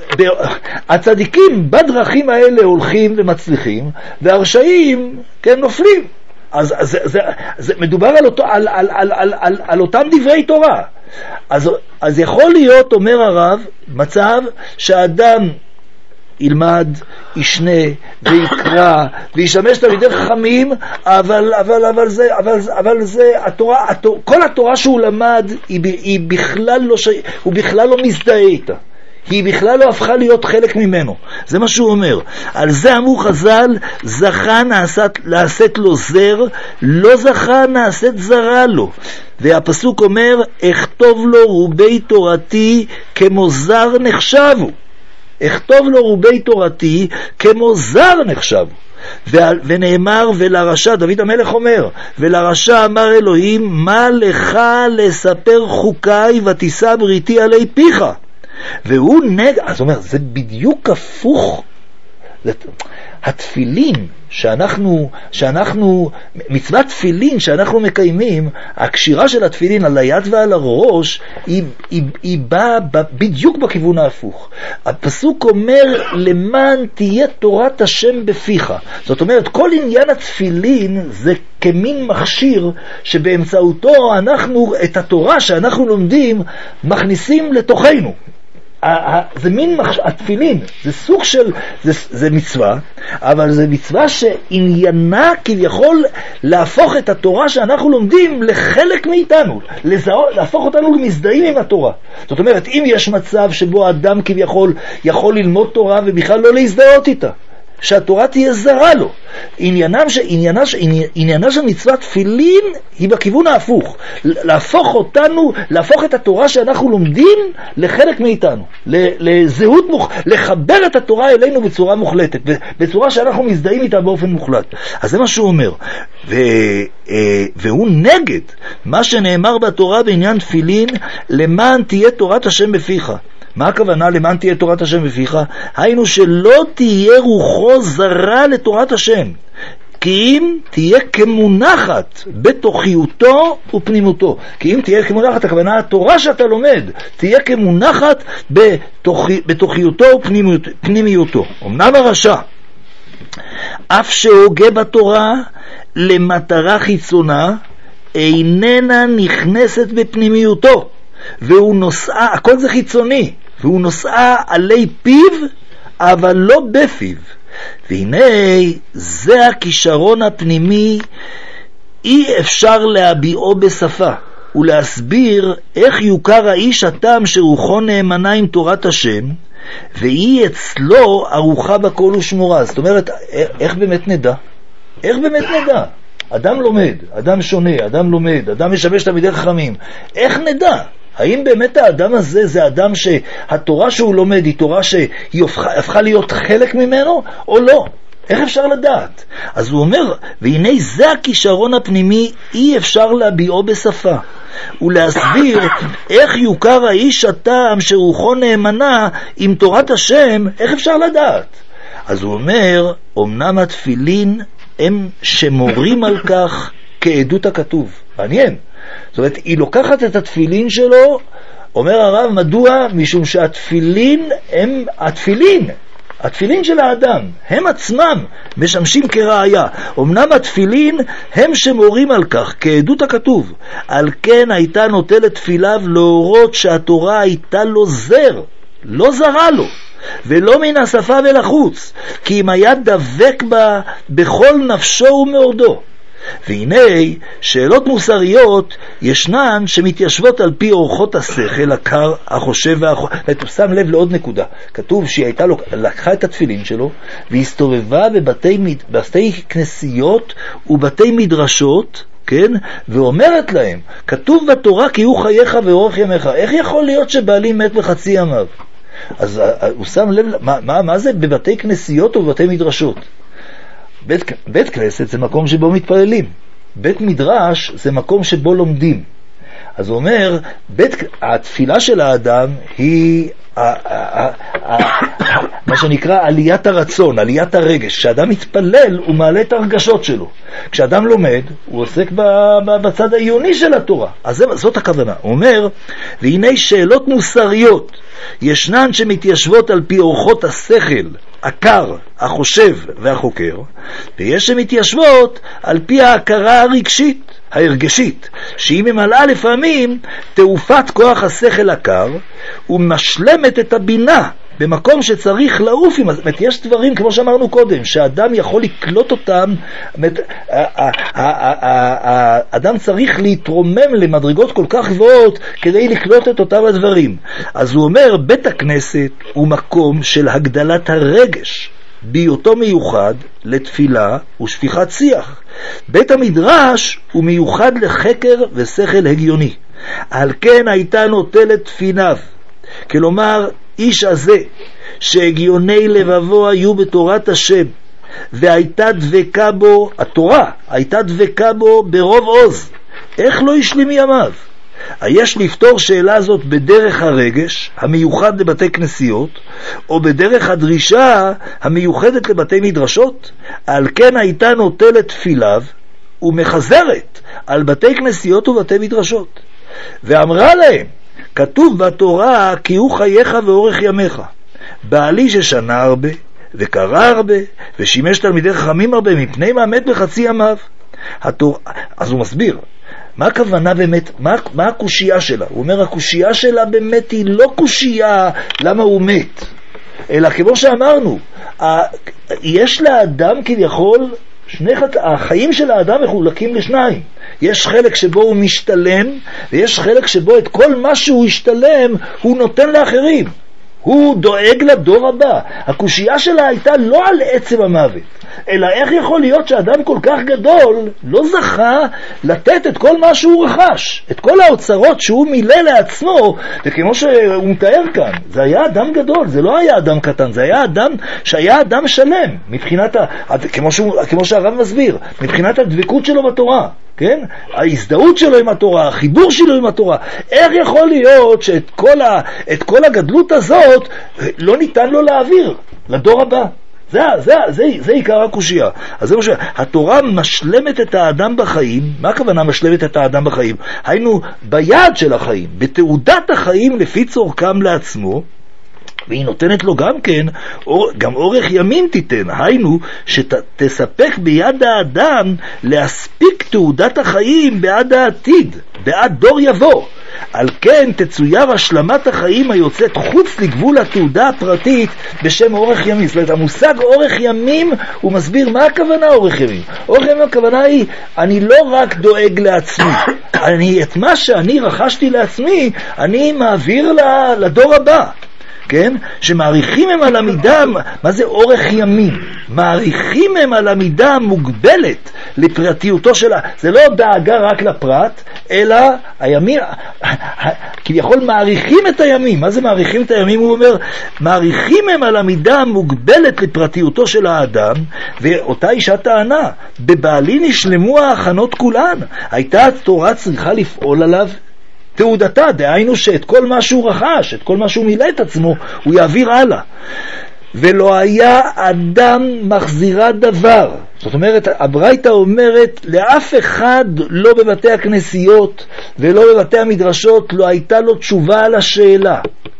[SPEAKER 1] הצדיקים בדרכים האלה הולכים ומצליחים, והרשעים, כן, נופלים. אז, אז זה, זה, זה מדובר על, אותו, על, על, על, על, על, על אותם דברי תורה. אז, אז יכול להיות, אומר הרב, מצב שהאדם ילמד, ישנה ויקרא וישמש תלמידי חכמים, אבל אבל אבל זה אבל אבל זה התורה, התורה כל התורה שהוא למד היא, היא בכלל לא ש... הוא בכלל לא מזדהה איתה, היא בכלל לא הפכה להיות חלק ממנו. זה מה שהוא אומר. על זה אמרו חז"ל, זכה נעשת לעשת לו זר, לא זכה נעשת זרה לו. והפסוק אומר, אכתוב לו רובי תורתי כמו זר נחשבו. אכתוב לו רובי תורתי כמו זר נחשב. ונאמר, ולרשע, דוד המלך אומר, ולרשע אמר אלוהים, מה לך לספר חוקיי ותישא בריתי עלי פיך. והוא נגד, אז הוא אומר, זה בדיוק הפוך. התפילין שאנחנו, שאנחנו, מצוות תפילין שאנחנו מקיימים, הקשירה של התפילין על היד ועל הראש, היא, היא, היא באה בדיוק בכיוון ההפוך. הפסוק אומר, למען תהיה תורת השם בפיך. זאת אומרת, כל עניין התפילין זה כמין מכשיר שבאמצעותו אנחנו, את התורה שאנחנו לומדים, מכניסים לתוכנו. זה מין מחש... התפילין, זה סוג של, זה, זה מצווה, אבל זה מצווה שעניינה כביכול להפוך את התורה שאנחנו לומדים לחלק מאיתנו, לזהו, להפוך אותנו למזדהים עם התורה. זאת אומרת, אם יש מצב שבו האדם כביכול יכול ללמוד תורה ובכלל לא להזדהות איתה, שהתורה תהיה זרה לו. עניינם ש... עניינה, ש... עניינה של מצוות תפילין היא בכיוון ההפוך. להפוך אותנו, להפוך את התורה שאנחנו לומדים לחלק מאיתנו. לזהות מוח... לחבר את התורה אלינו בצורה מוחלטת, בצורה שאנחנו מזדהים איתה באופן מוחלט. אז זה מה שהוא אומר. ו... והוא נגד מה שנאמר בתורה בעניין תפילין, למען תהיה תורת השם בפיך. מה הכוונה למען תהיה תורת השם בפיך? היינו שלא תהיה רוחו זרה לתורת השם, כי אם תהיה כמונחת בתוכיותו ופנימותו. כי אם תהיה כמונחת, הכוונה התורה שאתה לומד תהיה כמונחת בתוכי, בתוכיותו ופנימיותו. אמנם הרשע אף שהוגה בתורה למטרה חיצונה, איננה נכנסת בפנימיותו, והוא נושאה, הכל זה חיצוני, והוא נושאה עלי פיו, אבל לא בפיו. והנה זה הכישרון הפנימי, אי אפשר להביאו בשפה ולהסביר איך יוכר האיש הטעם שרוחו נאמנה עם תורת השם, והיא אצלו ארוחה בכל ושמורה. זאת אומרת, איך באמת נדע? איך באמת נדע? אדם לומד, אדם שונה, אדם לומד, אדם משמש תלמידי חכמים. איך נדע? האם באמת האדם הזה זה אדם שהתורה שהוא לומד היא תורה שהיא הפכה, הפכה להיות חלק ממנו או לא? איך אפשר לדעת? אז הוא אומר, והנה זה הכישרון הפנימי, אי אפשר להביאו בשפה ולהסביר איך יוכר האיש הטעם שרוחו נאמנה עם תורת השם, איך אפשר לדעת? אז הוא אומר, אמנם התפילין הם שמורים על כך כעדות הכתוב. מעניין. זאת אומרת, היא לוקחת את התפילין שלו, אומר הרב, מדוע? משום שהתפילין הם, התפילין, התפילין של האדם, הם עצמם משמשים כראיה. אמנם התפילין הם שמורים על כך, כעדות הכתוב. על כן הייתה נוטלת תפיליו להורות שהתורה הייתה לו זר, לא זרה לו, ולא מן השפה ולחוץ, כי אם היה דבק בה בכל נפשו ומאודו. והנה שאלות מוסריות ישנן שמתיישבות על פי אורחות השכל, הקר, החושב והחושב. שם לב לעוד נקודה, כתוב שהיא הייתה לקחה את התפילין שלו והסתובבה בבתי, בבתי כנסיות ובתי מדרשות, כן? ואומרת להם, כתוב בתורה כי הוא חייך ואורך ימיך. איך יכול להיות שבעלי מת בחצי ימיו? אז הוא שם לב, מה, מה, מה זה בבתי כנסיות ובבתי מדרשות? בית, בית כנסת זה מקום שבו מתפללים, בית מדרש זה מקום שבו לומדים. אז הוא אומר, בית, התפילה של האדם היא ה, ה, ה, ה, מה שנקרא עליית הרצון, עליית הרגש. כשאדם מתפלל הוא מעלה את הרגשות שלו. כשאדם לומד הוא עוסק ב, ב, בצד העיוני של התורה. אז זה, זאת הכוונה. הוא אומר, והנה שאלות מוסריות ישנן שמתיישבות על פי אורחות השכל, הקר, החושב והחוקר, ויש שמתיישבות על פי ההכרה הרגשית, ההרגשית, שהיא ממלאה לפעמים תעופת כוח השכל הקר, ומשלמת את הבינה במקום שצריך לעוף עם... זאת אומרת, יש דברים, כמו שאמרנו קודם, שהאדם יכול לקלוט אותם, האדם צריך להתרומם למדרגות כל כך גבוהות כדי לקלוט את אותם הדברים. אז הוא אומר, בית הכנסת הוא מקום של הגדלת הרגש, בהיותו מיוחד לתפילה ושפיכת שיח. בית המדרש הוא מיוחד לחקר ושכל הגיוני. על כן הייתה נוטלת תפיניו, כלומר איש הזה שהגיוני לבבו היו בתורת השם, והייתה דבקה בו, התורה הייתה דבקה בו ברוב עוז, איך לא השלים ימיו? יש לפתור שאלה זאת בדרך הרגש המיוחד לבתי כנסיות, או בדרך הדרישה המיוחדת לבתי מדרשות. על כן הייתה נוטלת תפיליו ומחזרת על בתי כנסיות ובתי מדרשות, ואמרה להם, כתוב בתורה כי הוא חייך ואורך ימיך. בעלי ששנה הרבה וקרא הרבה ושימש תלמידי חכמים הרבה, מפני מה מת בחצי ימיו. התור... אז הוא מסביר מה הכוונה באמת, מה, מה הקושייה שלה. הוא אומר, הקושייה שלה באמת היא לא קושייה למה הוא מת, אלא כמו שאמרנו, ה... יש לאדם כביכול שני חת... החיים של האדם מחולקים לשניים. יש חלק שבו הוא משתלם, ויש חלק שבו את כל מה שהוא השתלם הוא נותן לאחרים. הוא דואג לדור הבא. הקושייה שלה הייתה לא על עצם המוות, אלא איך יכול להיות שאדם כל כך גדול לא זכה לתת את כל מה שהוא רכש, את כל האוצרות שהוא מילא לעצמו. וכמו שהוא מתאר כאן, זה היה אדם גדול, זה לא היה אדם קטן, זה היה אדם שהיה אדם שלם, מבחינת ה... כמו, שהוא, כמו שהרב מסביר, מבחינת הדבקות שלו בתורה, כן? ההזדהות שלו עם התורה, החיבור שלו עם התורה. איך יכול להיות שאת כל, ה... את כל הגדלות הזאת לא ניתן לו להעביר לדור הבא? זה, זה, זה, זה עיקר הקושייה. אז זה מה שהתורה משלמת את האדם בחיים. מה הכוונה משלמת את האדם בחיים? היינו ביד של החיים, בתעודת החיים לפי צורכם לעצמו, והיא נותנת לו גם כן, גם אורך ימים תיתן, היינו שתספק ביד האדם להספיק תעודת החיים בעד העתיד, בעד דור יבוא. על כן תצויר השלמת החיים היוצאת חוץ לגבול התעודה הפרטית בשם אורך ימים. זאת אומרת, המושג אורך ימים הוא מסביר מה הכוונה אורך ימים. אורך ימים הכוונה היא, אני לא רק דואג לעצמי, אני, את מה שאני רכשתי לעצמי אני מעביר לדור הבא. כן? שמעריכים הם על המידה, מה זה אורך ימים? מעריכים הם על המידה המוגבלת לפרטיותו שלה. זה לא דאגה רק לפרט, אלא הימים, כביכול מעריכים את הימים. מה זה מעריכים את הימים? הוא אומר, מעריכים הם על המידה המוגבלת לפרטיותו של האדם, ואותה אישה טענה, בבעלי נשלמו ההכנות כולן. הייתה התורה צריכה לפעול עליו תעודתה, דהיינו שאת כל מה שהוא רכש, את כל מה שהוא מילא את עצמו, הוא יעביר הלאה. ולא היה אדם מחזירה דבר. זאת אומרת, הברייתא אומרת, לאף אחד לא בבתי הכנסיות ולא בבתי המדרשות לא הייתה לו תשובה על השאלה.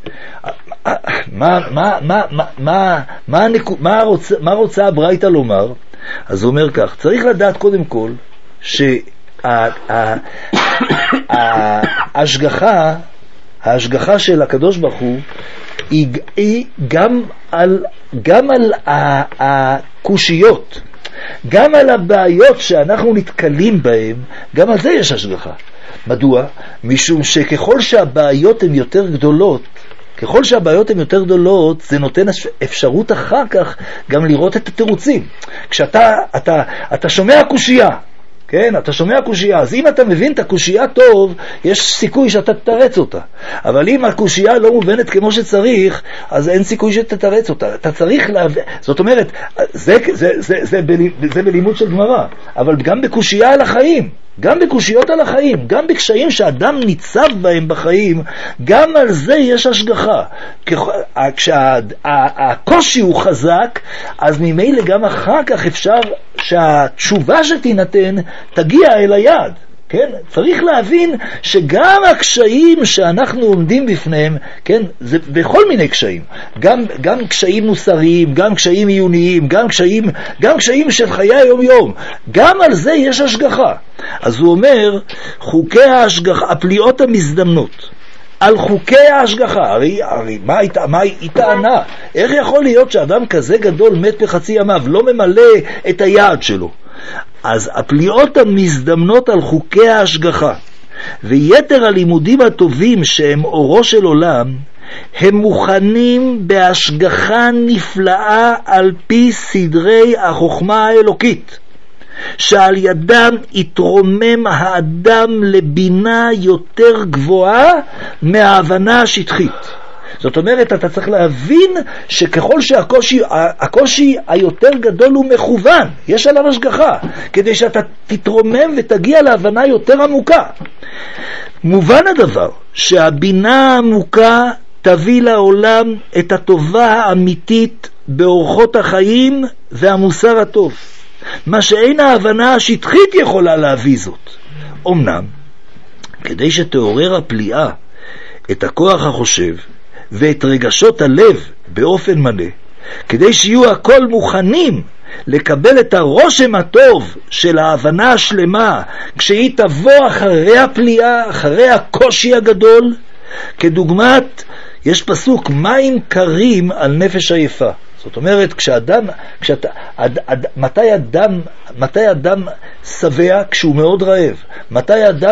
[SPEAKER 1] מה, מה, מה, מה, מה, מה, מה רוצה, מה רוצה הברייתא לומר? אז הוא אומר כך, צריך לדעת קודם כל, ש... ההשגחה, ההשגחה של הקדוש ברוך הוא היא, היא גם על, גם על הקושיות, גם על הבעיות שאנחנו נתקלים בהן, גם על זה יש השגחה. מדוע? משום שככל שהבעיות הן יותר גדולות, ככל שהבעיות הן יותר גדולות, זה נותן אפשרות אחר כך גם לראות את התירוצים. כשאתה אתה, אתה שומע קושייה, כן, אתה שומע קושייה, אז אם אתה מבין את הקושייה טוב, יש סיכוי שאתה תתרץ אותה. אבל אם הקושייה לא מובנת כמו שצריך, אז אין סיכוי שתתרץ אותה. אתה צריך להבין, זאת אומרת, זה, זה, זה, זה, זה בלימוד של גמרא, אבל גם בקושייה על החיים, גם בקושיות על החיים, גם בקשיים שאדם ניצב בהם בחיים, גם על זה יש השגחה. כשהקושי הוא חזק, אז ממילא גם אחר כך אפשר שהתשובה שתינתן תגיע אל היעד. כן? צריך להבין שגם הקשיים שאנחנו עומדים בפניהם, כן? זה בכל מיני קשיים, גם, גם קשיים מוסריים, גם קשיים עיוניים, גם קשיים, גם קשיים של חיי היום יום, גם על זה יש השגחה. אז הוא אומר, חוקי ההשגחה, הפליאות המזדמנות, על חוקי ההשגחה, הרי, הרי מה, היית, מה היא טענה? איך יכול להיות שאדם כזה גדול מת בחצי ימיו, לא ממלא את היעד שלו? אז הפליאות המזדמנות על חוקי ההשגחה ויתר הלימודים הטובים שהם אורו של עולם, הם מוכנים בהשגחה נפלאה על פי סדרי החוכמה האלוקית, שעל ידם יתרומם האדם לבינה יותר גבוהה מההבנה השטחית. זאת אומרת, אתה צריך להבין שככל שהקושי, הקושי היותר גדול הוא מכוון, יש עליו השגחה, כדי שאתה תתרומם ותגיע להבנה יותר עמוקה. מובן הדבר שהבינה העמוקה תביא לעולם את הטובה האמיתית באורחות החיים והמוסר הטוב, מה שאין ההבנה השטחית יכולה להביא זאת. אמנם, כדי שתעורר הפליאה את הכוח החושב ואת רגשות הלב באופן מלא, כדי שיהיו הכל מוכנים לקבל את הרושם הטוב של ההבנה השלמה כשהיא תבוא אחרי הפליאה, אחרי הקושי הגדול, כדוגמת, יש פסוק, מים קרים על נפש עייפה. זאת אומרת, כשאדם, כשאתה, אד, אד, מתי אדם, מתי אדם שבע? כשהוא מאוד רעב. מתי אדם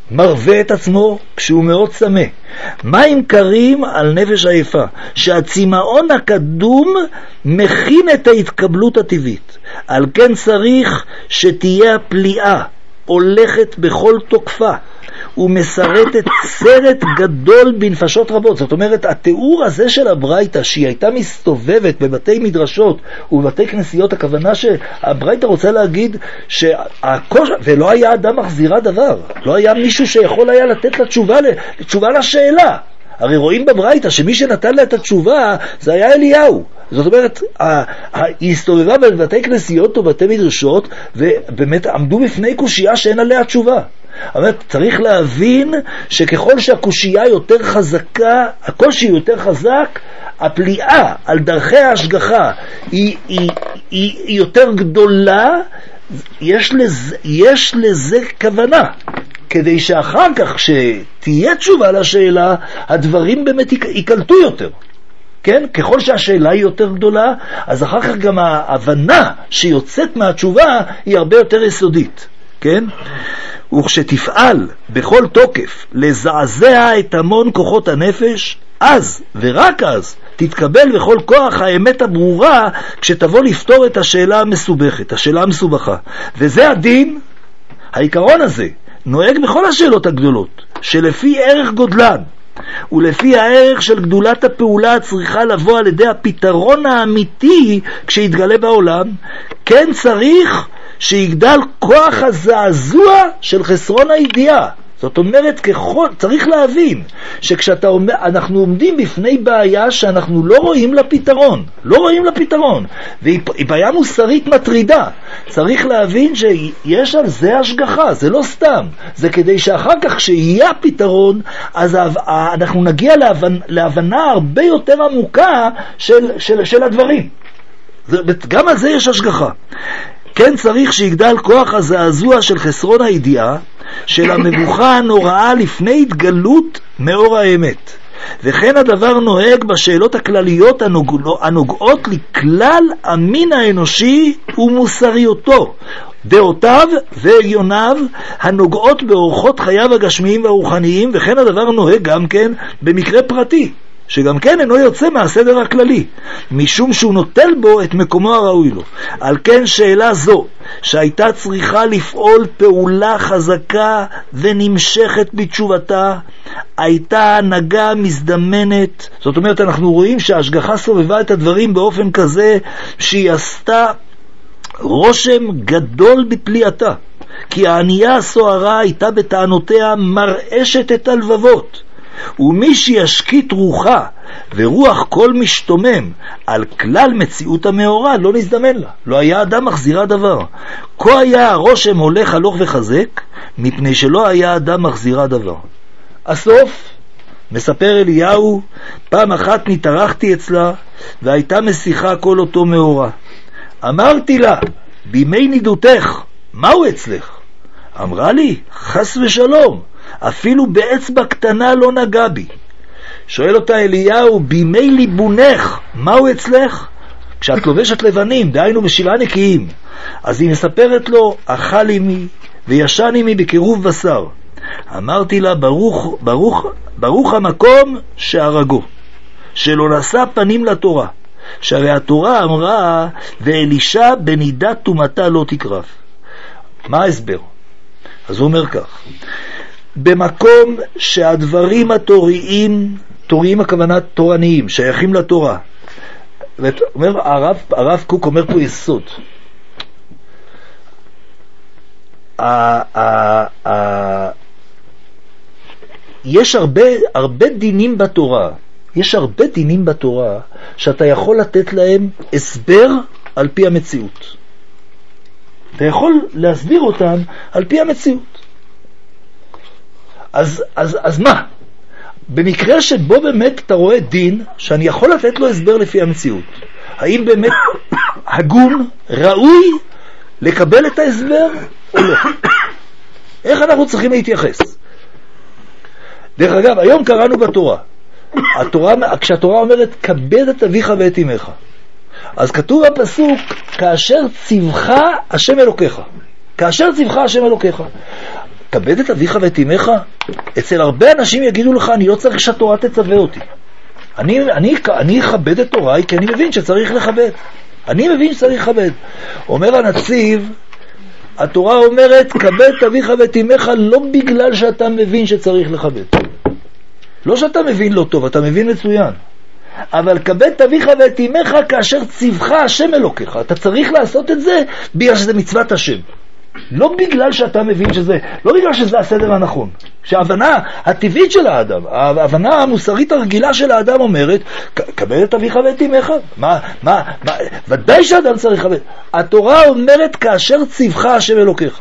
[SPEAKER 1] מרווה את עצמו כשהוא מאוד צמא. מים קרים על נפש עייפה, שהצמאון הקדום מכין את ההתקבלות הטבעית. על כן צריך שתהיה הפליאה הולכת בכל תוקפה ומסרטת סרט גדול בנפשות רבות. זאת אומרת, התיאור הזה של הברייתא, שהיא הייתה מסתובבת בבתי מדרשות ובבתי כנסיות, הכוונה שהברייתא רוצה להגיד שהקוש... ולא היה אדם מחזירה דבר, לא היה מישהו שיכול היה לתת לה תשובה, תשובה לשאלה. הרי רואים בברייתא שמי שנתן לה את התשובה זה היה אליהו. זאת אומרת, היא הסתובבה בבתי כנסיות ובתי מדרשות ובאמת עמדו בפני קושייה שאין עליה תשובה. אבל צריך להבין שככל שהקושייה יותר חזקה, הקושי יותר חזק, הפליאה על דרכי ההשגחה היא, היא, היא, היא יותר גדולה. יש לזה, יש לזה כוונה, כדי שאחר כך שתהיה תשובה לשאלה, הדברים באמת יקלטו יותר. כן? ככל שהשאלה היא יותר גדולה, אז אחר כך גם ההבנה שיוצאת מהתשובה היא הרבה יותר יסודית. כן? וכשתפעל בכל תוקף לזעזע את המון כוחות הנפש, אז ורק אז תתקבל בכל כוח האמת הברורה כשתבוא לפתור את השאלה המסובכת, השאלה המסובכה. וזה הדין, העיקרון הזה נוהג בכל השאלות הגדולות, שלפי ערך גודלן ולפי הערך של גדולת הפעולה צריכה לבוא על ידי הפתרון האמיתי כשיתגלה בעולם, כן צריך שיגדל כוח הזעזוע של חסרון הידיעה. זאת אומרת, ככל, צריך להבין שכשאתה אומר, אנחנו עומדים בפני בעיה שאנחנו לא רואים לה פתרון, לא רואים לה פתרון, והיא בעיה מוסרית מטרידה. צריך להבין שיש על זה השגחה, זה לא סתם, זה כדי שאחר כך כשיהיה פתרון, אז אנחנו נגיע להבנ, להבנה הרבה יותר עמוקה של, של, של הדברים. זה, גם על זה יש השגחה. כן צריך שיגדל כוח הזעזוע של חסרון הידיעה, של המבוכה הנוראה לפני התגלות מאור האמת. וכן הדבר נוהג בשאלות הכלליות הנוג... הנוגעות לכלל המין האנושי ומוסריותו, דעותיו ועליוניו הנוגעות באורחות חייו הגשמיים והרוחניים. וכן הדבר נוהג גם כן במקרה פרטי, שגם כן אינו יוצא מהסדר הכללי, משום שהוא נוטל בו את מקומו הראוי לו. על כן שאלה זו, שהייתה צריכה לפעול פעולה חזקה ונמשכת בתשובתה, הייתה הנהגה מזדמנת. זאת אומרת, אנחנו רואים שההשגחה סובבה את הדברים באופן כזה שהיא עשתה רושם גדול בפליאתה, כי הענייה הסוערה הייתה בטענותיה מרעשת את הלבבות, ומי שישקיט רוחה ורוח כל משתומם על כלל מציאות המאורה לא נזדמן לה, לא היה אדם מחזירה דבר. כה היה הרושם הולך הלוך וחזק, מפני שלא היה אדם מחזירה דבר. הסוף, מספר אליהו, פעם אחת נתארחתי אצלה והייתה משיחה כל אותו מאורה. אמרתי לה, בימי נידותך, מהו אצלך? אמרה לי, חס ושלום, אפילו באצבע קטנה לא נגע בי. שואל אותה אליהו, בימי ליבונך, מהו אצלך? כשאת לובשת לבנים, דהיינו בשבעה נקיים. אז היא מספרת לו, אכל עמי וישן עמי בקירוב בשר. אמרתי לה, ברוך, ברוך, ברוך המקום שהרגו, שלא נשא פנים לתורה, שהרי התורה אמרה, ואלישע בנידת תומתה לא תקרב. מה ההסבר? אז הוא אומר כך, במקום שהדברים התוריים, תוריים הכוונה תורניים, שייכים לתורה. אומר, הרב, הרב קוק אומר פה יסוד. ה, ה, ה, יש הרבה, הרבה דינים בתורה, יש הרבה דינים בתורה שאתה יכול לתת להם הסבר על פי המציאות. אתה יכול להסביר אותם על פי המציאות. אז, אז, אז מה? במקרה שבו באמת אתה רואה דין שאני יכול לתת לו הסבר לפי המציאות, האם באמת הגון, ראוי לקבל את ההסבר או לא? איך אנחנו צריכים להתייחס? דרך אגב, היום קראנו בתורה, התורה, כשהתורה אומרת כבד את אביך ואת אמך, אז כתוב בפסוק, כאשר ציווך השם אלוקיך, כאשר ציווך השם אלוקיך. כבד את אביך ואת אמך. אצל הרבה אנשים יגידו לך, אני לא צריך שהתורה תצווה אותי. אני, אני, אני אכבד את תוראי כי אני מבין שצריך לכבד. אני מבין שצריך לכבד. אומר הנציב, התורה אומרת, כבד את אביך ואת אמך לא בגלל שאתה מבין שצריך לכבד. לא שאתה מבין לא טוב, אתה מבין מצוין. אבל כבד את אביך ואת אמך כאשר ציווך השם אלוקיך. אתה צריך לעשות את זה בגלל שזה מצוות השם. לא בגלל שאתה מבין שזה, לא בגלל שזה הסדר הנכון. שההבנה הטבעית של האדם, ההבנה המוסרית הרגילה של האדם אומרת, כבד את אביך ואת אמך. מה, מה, מה, ודאי שאדם צריך לכבד. התורה אומרת כאשר ציווך השם אלוקיך.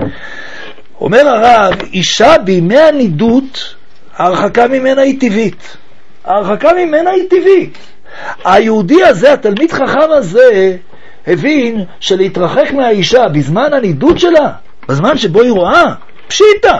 [SPEAKER 1] אומר הרב, אישה בימי הנידות, ההרחקה ממנה היא טבעית. ההרחקה ממנה היא טבעית. היהודי הזה, התלמיד חכם הזה, הבין שלהתרחק מהאישה בזמן הנידות שלה, בזמן שבו היא רואה, פשיטה.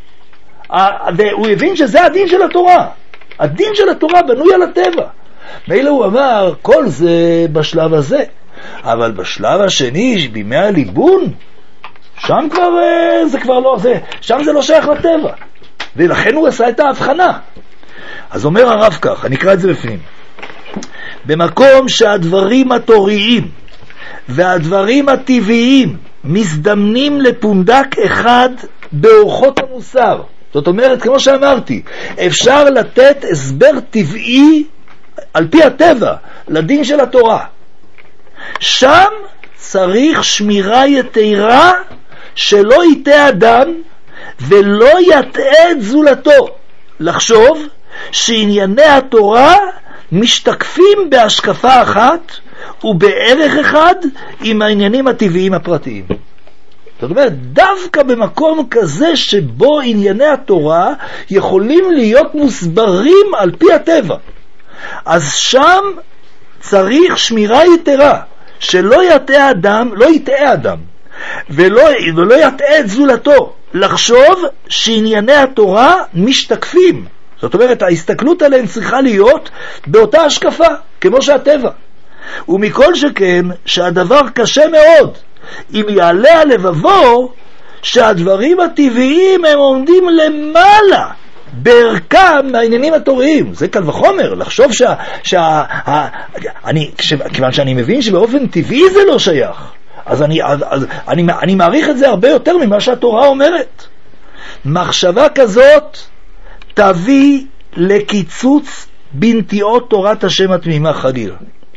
[SPEAKER 1] והוא הבין שזה הדין של התורה. הדין של התורה בנוי על הטבע. מילא הוא אמר, כל זה בשלב הזה. אבל בשלב השני, בימי הליבון, שם כבר, זה כבר לא, זה, שם זה לא שייך לטבע. ולכן הוא עשה את ההבחנה. אז אומר הרב כך, אני אקרא את זה בפנים. במקום שהדברים התוריים והדברים הטבעיים מזדמנים לפונדק אחד באורחות המוסר. זאת אומרת, כמו שאמרתי, אפשר לתת הסבר טבעי על פי הטבע לדין של התורה. שם צריך שמירה יתרה שלא יטעה אדם ולא יטעה את זולתו. לחשוב שענייני התורה משתקפים בהשקפה אחת ובערך אחד עם העניינים הטבעיים הפרטיים. זאת אומרת, דווקא במקום כזה שבו ענייני התורה יכולים להיות מוסברים על פי הטבע, אז שם צריך שמירה יתרה, שלא יטעה אדם, לא יטעה אדם, ולא, ולא יטעה את זולתו, לחשוב שענייני התורה משתקפים. זאת אומרת, ההסתכלות עליהם צריכה להיות באותה השקפה, כמו שהטבע. ומכל שכן, שהדבר קשה מאוד, אם יעלה על לבבו, שהדברים הטבעיים הם עומדים למעלה, בערכם מהעניינים התוריים. זה קל וחומר, לחשוב שה... שה ה, אני, ש, כיוון שאני מבין שבאופן טבעי זה לא שייך, אז אני, אז, אז, אני, אני מעריך את זה הרבה יותר ממה שהתורה אומרת. מחשבה כזאת תביא לקיצוץ בנטיעות תורת השם התמימה חלילה,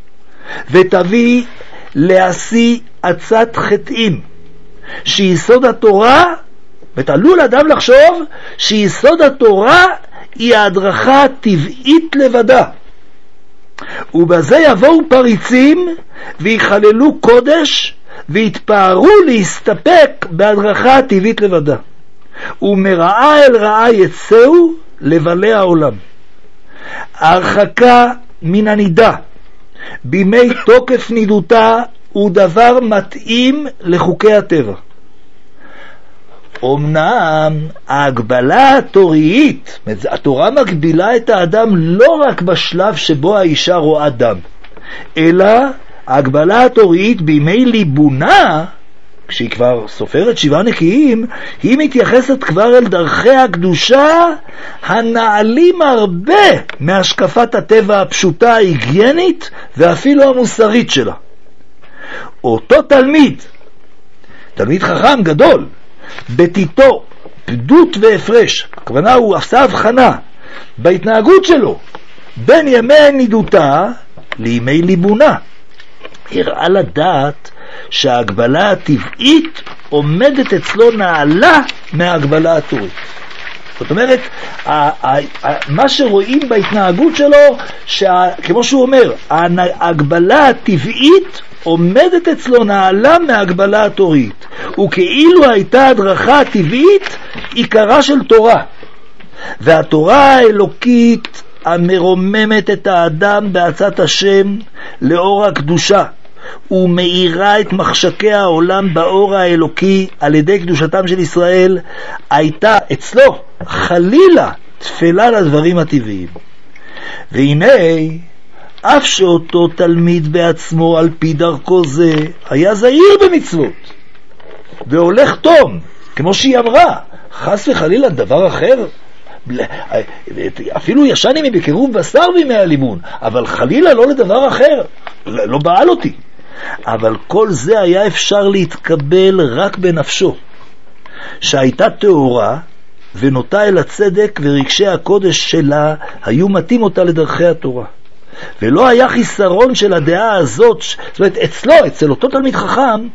[SPEAKER 1] ותביא להשיא עצת חטאים, שיסוד התורה, ותעלול אדם לחשוב שיסוד התורה היא ההדרכה הטבעית לבדה, ובזה יבואו פריצים ויחללו קודש ויתפארו להסתפק בהדרכה הטבעית לבדה, ומרעה אל רעה יצאו לבלי העולם. ההרחקה מן הנידה בימי תוקף נידותה הוא דבר מתאים לחוקי הטבע. אמנם ההגבלה התוראית, התורה מגבילה את האדם לא רק בשלב שבו האישה רואה דם, אלא ההגבלה התוראית בימי ליבונה, כשהיא כבר סופרת שבעה נקיים, היא מתייחסת כבר אל דרכי הקדושה הנעלים הרבה מהשקפת הטבע הפשוטה, ההיגיינית ואפילו המוסרית שלה. אותו תלמיד, תלמיד חכם גדול, בתיתו פדות והפרש, הכוונה הוא עשה הבחנה בהתנהגות שלו בין ימי נידותה לימי ליבונה. הראה לדעת שההגבלה הטבעית עומדת אצלו נעלה מההגבלה התורית. זאת אומרת, מה שרואים בהתנהגות שלו, כמו שהוא אומר, ההגבלה הטבעית עומדת אצלו נעלה מההגבלה התורית, וכאילו הייתה הדרכה הטבעית עיקרה של תורה, והתורה האלוקית המרוממת את האדם בעצת השם לאור הקדושה, ומאירה את מחשקי העולם באור האלוקי על ידי קדושתם של ישראל, הייתה אצלו חלילה תפלה לדברים הטבעיים. והנה, אף שאותו תלמיד בעצמו על פי דרכו זה היה זהיר במצוות והולך תום כמו שהיא אמרה, חס וחלילה דבר אחר, אפילו ישן עמי בקירוב בשר בימי הלימון, אבל חלילה לא לדבר אחר, לא בעל אותי. אבל כל זה היה אפשר להתקבל רק בנפשו, שהייתה תאורה ונוטה אל הצדק, ורגשי הקודש שלה היו מתאים אותה לדרכי התורה. ולא היה חיסרון של הדעה הזאת, זאת אומרת, אצלו, אצל אותו תלמיד חכם,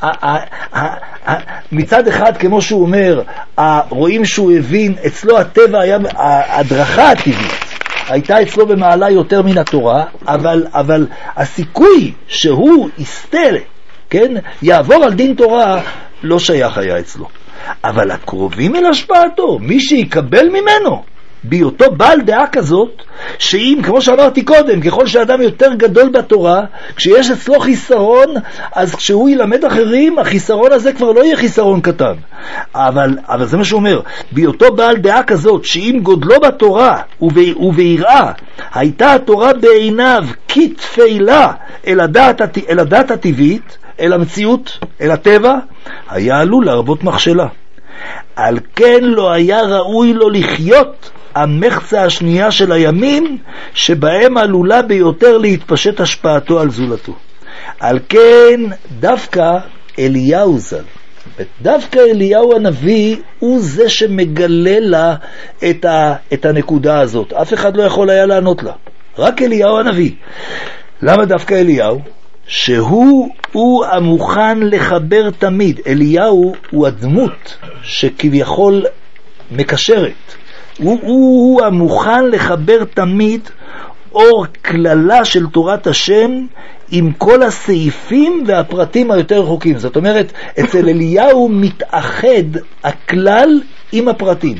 [SPEAKER 1] מצד אחד, כמו שהוא אומר, רואים שהוא הבין, אצלו הטבע היה, הדרכה הטבעית, הייתה אצלו במעלה יותר מן התורה, אבל, אבל הסיכוי שהוא יסתל, כן, יעבור על דין תורה, לא שייך היה אצלו. אבל הקרובים אל השפעתו, מי שיקבל ממנו, בהיותו בעל דעה כזאת, שאם, כמו שאמרתי קודם, ככל שאדם יותר גדול בתורה, כשיש אצלו חיסרון, אז כשהוא ילמד אחרים, החיסרון הזה כבר לא יהיה חיסרון קטן. אבל, אבל זה מה שהוא אומר, בהיותו בעל דעה כזאת, שאם גודלו בתורה וביראה, הייתה התורה בעיניו כתפילה אל הדעת, אל הדעת הטבעית, אל המציאות, אל הטבע, היה עלול להרבות מכשלה. על כן לא היה ראוי לו לחיות המחצה השנייה של הימים, שבהם עלולה ביותר להתפשט השפעתו על זולתו. על כן דווקא אליהו ז"ל, דווקא אליהו הנביא הוא זה שמגלה לה את, ה, את הנקודה הזאת. אף אחד לא יכול היה לענות לה, רק אליהו הנביא. למה דווקא אליהו? שהוא הוא המוכן לחבר תמיד. אליהו הוא הדמות שכביכול מקשרת. הוא, הוא, הוא המוכן לחבר תמיד אור כללה של תורת השם עם כל הסעיפים והפרטים היותר רחוקים. זאת אומרת, אצל אליהו מתאחד הכלל עם הפרטים.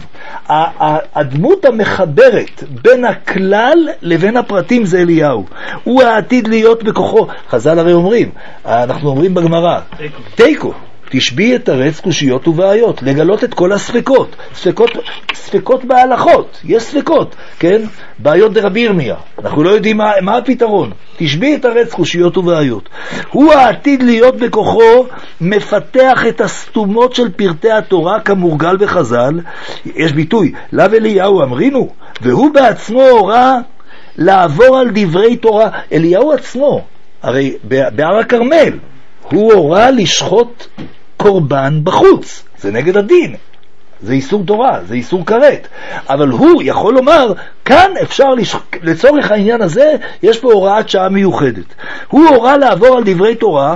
[SPEAKER 1] הדמות המחברת בין הכלל לבין הפרטים זה אליהו. הוא העתיד להיות בכוחו. חז"ל הרי אומרים, אנחנו אומרים בגמרא, תיקו, תשבי את הרץ קושיות ובעיות, לגלות את כל הספקות, ספקות, ספקות בהלכות, יש ספקות, כן? בעיות דרבי ירמיה, אנחנו לא יודעים מה, מה הפתרון. תשבי את הרץ קושיות ובעיות. הוא העתיד להיות בכוחו, מפתח את הסתומות של פרטי התורה כמורגל בחז"ל. יש ביטוי, לאו אליהו אמרינו, והוא בעצמו הורה לעבור על דברי תורה. אליהו עצמו, הרי בהר הכרמל, הוא הורה לשחוט קורבן בחוץ, זה נגד הדין, זה איסור תורה, זה איסור כרת, אבל הוא יכול לומר, כאן אפשר, לש... לצורך העניין הזה, יש פה הוראת שעה מיוחדת. הוא הורה לעבור על דברי תורה,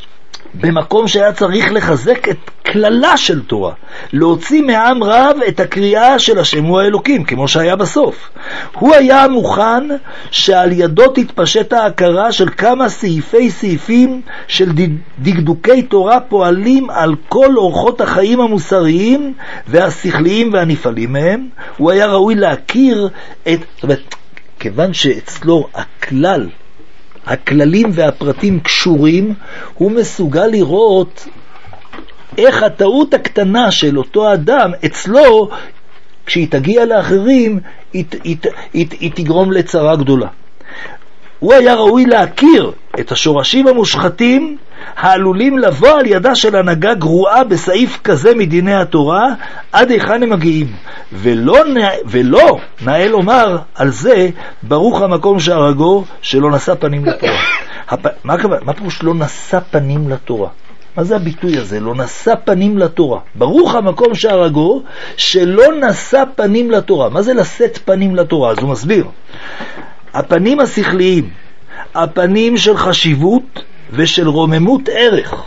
[SPEAKER 1] במקום שהיה צריך לחזק את כללה של תורה, להוציא מעם רב את הקריאה של השם הוא האלוקים, כמו שהיה בסוף. הוא היה מוכן שעל ידו תתפשט ההכרה של כמה סעיפי סעיפים של דקדוקי תורה פועלים על כל אורחות החיים המוסריים והשכליים והנפעלים מהם. הוא היה ראוי להכיר את, זאת אומרת, כיוון שאצלו הכלל, הכללים והפרטים קשורים, הוא מסוגל לראות איך הטעות הקטנה של אותו אדם אצלו, כשהיא תגיע לאחרים, היא, היא, היא, היא תגרום לצרה גדולה. הוא היה ראוי להכיר את השורשים המושחתים העלולים לבוא על ידה של הנהגה גרועה בסעיף כזה מדיני התורה, עד היכן הם מגיעים. ולא, ולא נאה לומר על זה, ברוך המקום שהרגו שלא נשא פנים לתורה. הפ... מה, מה פירוש לא נשא פנים לתורה? מה זה הביטוי הזה? לא נשא פנים לתורה. ברוך המקום שהרגו שלא נשא פנים לתורה. מה זה לשאת פנים לתורה? אז הוא מסביר. הפנים השכליים, הפנים של חשיבות ושל רוממות ערך,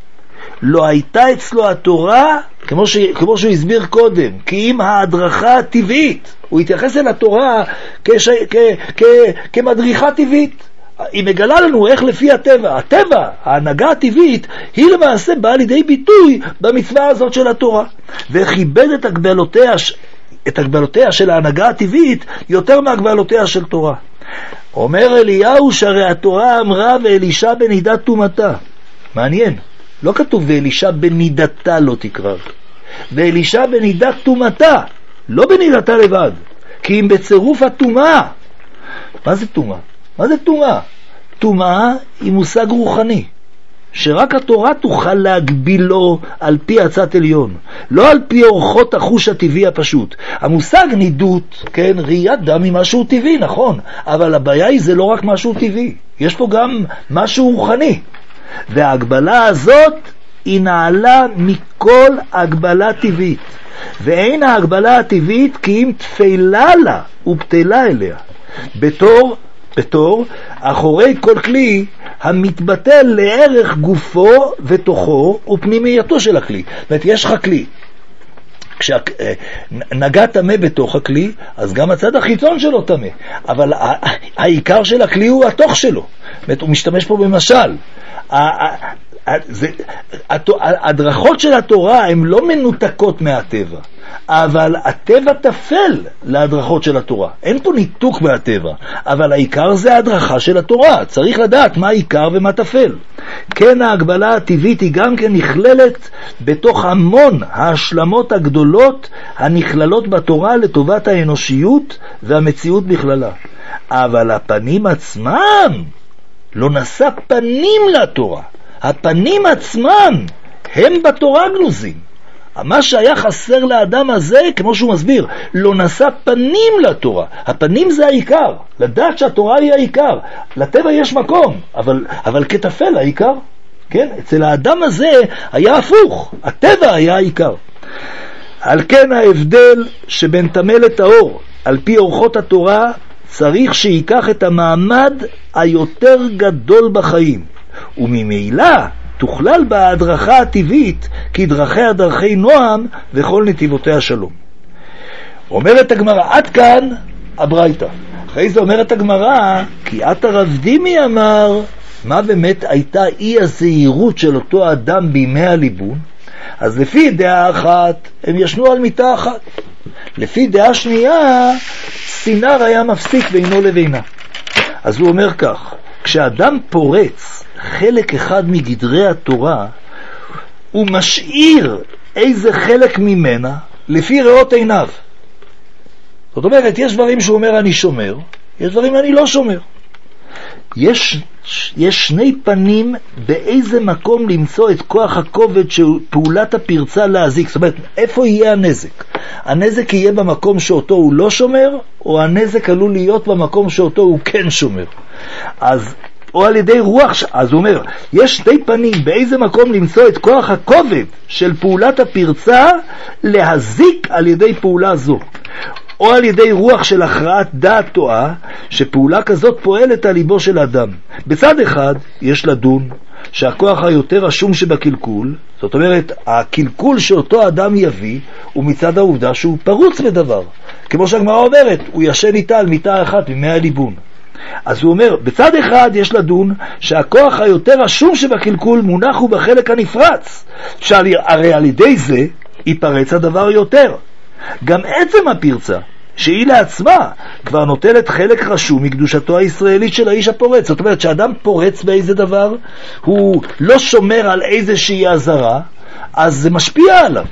[SPEAKER 1] לא הייתה אצלו התורה, כמו, ש... כמו שהוא הסביר קודם, כי אם ההדרכה הטבעית, הוא התייחס אל התורה כש... כ... כ... כמדריכה טבעית. היא מגלה לנו איך לפי הטבע, הטבע, ההנהגה הטבעית, היא למעשה באה לידי ביטוי במצווה הזאת של התורה, וכיבד את הגבלותיה, את הגבלותיה של ההנהגה הטבעית יותר מהגבלותיה של תורה. אומר אליהו שהרי התורה אמרה ואלישע בנידת תומתה. מעניין, לא כתוב ואלישע בנידתה לא תקרב, ואלישע בנידת תומתה, לא בנידתה לבד, כי אם בצירוף התומה. מה זה תומה? מה זה תומה? תומה היא מושג רוחני. שרק התורה תוכל להגבילו על פי עצת עליון, לא על פי אורחות החוש הטבעי הפשוט. המושג נידות, כן, ראיית דם היא משהו טבעי, נכון, אבל הבעיה היא זה לא רק משהו טבעי, יש פה גם משהו רוחני, וההגבלה הזאת היא נעלה מכל הגבלה טבעית, ואין ההגבלה הטבעית כי אם תפלה לה ובטלה אליה, בתור בתור אחורי כל כלי המתבטל לערך גופו ותוכו ופנימייתו של הכלי. זאת אומרת, יש לך כלי, כשנגע טמא בתוך הכלי, אז גם הצד החיצון שלו טמא, אבל העיקר של הכלי הוא התוך שלו. זאת אומרת, הוא משתמש פה במשל. זה, הדרכות של התורה הן לא מנותקות מהטבע, אבל הטבע תפל להדרכות של התורה. אין פה ניתוק מהטבע, אבל העיקר זה ההדרכה של התורה. צריך לדעת מה העיקר ומה תפל. כן, ההגבלה הטבעית היא גם כן נכללת בתוך המון ההשלמות הגדולות הנכללות בתורה לטובת האנושיות והמציאות בכללה. אבל הפנים עצמם לא נשא פנים לתורה. הפנים עצמם הם בתורה גלוזים. מה שהיה חסר לאדם הזה, כמו שהוא מסביר, לא נשא פנים לתורה. הפנים זה העיקר, לדעת שהתורה היא העיקר. לטבע יש מקום, אבל, אבל כתפל העיקר. כן? אצל האדם הזה היה הפוך, הטבע היה העיקר. על כן ההבדל שבין טמא לטהור, על פי אורחות התורה, צריך שיקח את המעמד היותר גדול בחיים, וממילא תוכלל בהדרכה הטבעית כי דרכיה דרכי נועם וכל נתיבותיה שלום. אומרת הגמרא, עד כאן הברייתא. אחרי זה אומרת הגמרא, כי את הרב דימי אמר, מה באמת הייתה אי הזהירות של אותו אדם בימי הליבון? אז לפי דעה אחת הם ישנו על מיטה אחת, לפי דעה שנייה סינר היה מפסיק בינו לבינה. אז הוא אומר כך, כשאדם פורץ חלק אחד מגדרי התורה, הוא משאיר איזה חלק ממנה לפי ראות עיניו. זאת אומרת, יש דברים שהוא אומר אני שומר, יש דברים אני לא שומר. יש, יש שני פנים באיזה מקום למצוא את כוח הכובד של פעולת הפרצה להזיק. זאת אומרת, איפה יהיה הנזק? הנזק יהיה במקום שאותו הוא לא שומר, או הנזק עלול להיות במקום שאותו הוא כן שומר. אז או על ידי רוח, אז הוא אומר, יש שתי פנים באיזה מקום למצוא את כוח הכובד של פעולת הפרצה להזיק על ידי פעולה זו, או על ידי רוח של הכרעת דעת טועה, שפעולה כזאת פועלת על ליבו של אדם. בצד אחד יש לדון שהכוח היותר רשום שבקלקול, זאת אומרת, הקלקול שאותו אדם יביא הוא מצד העובדה שהוא פרוץ בדבר, כמו שהגמרא אומרת, הוא ישן איתה על מיטה אחת ממי הליבון. אז הוא אומר, בצד אחד יש לדון שהכוח היותר רשום שבקלקול מונח הוא בחלק הנפרץ, שהרי על ידי זה ייפרץ הדבר יותר. גם עצם הפרצה, שהיא לעצמה כבר נוטלת חלק רשום מקדושתו הישראלית של האיש הפורץ. זאת אומרת, שאדם פורץ באיזה דבר, הוא לא שומר על איזושהי עזרה, אז זה משפיע עליו.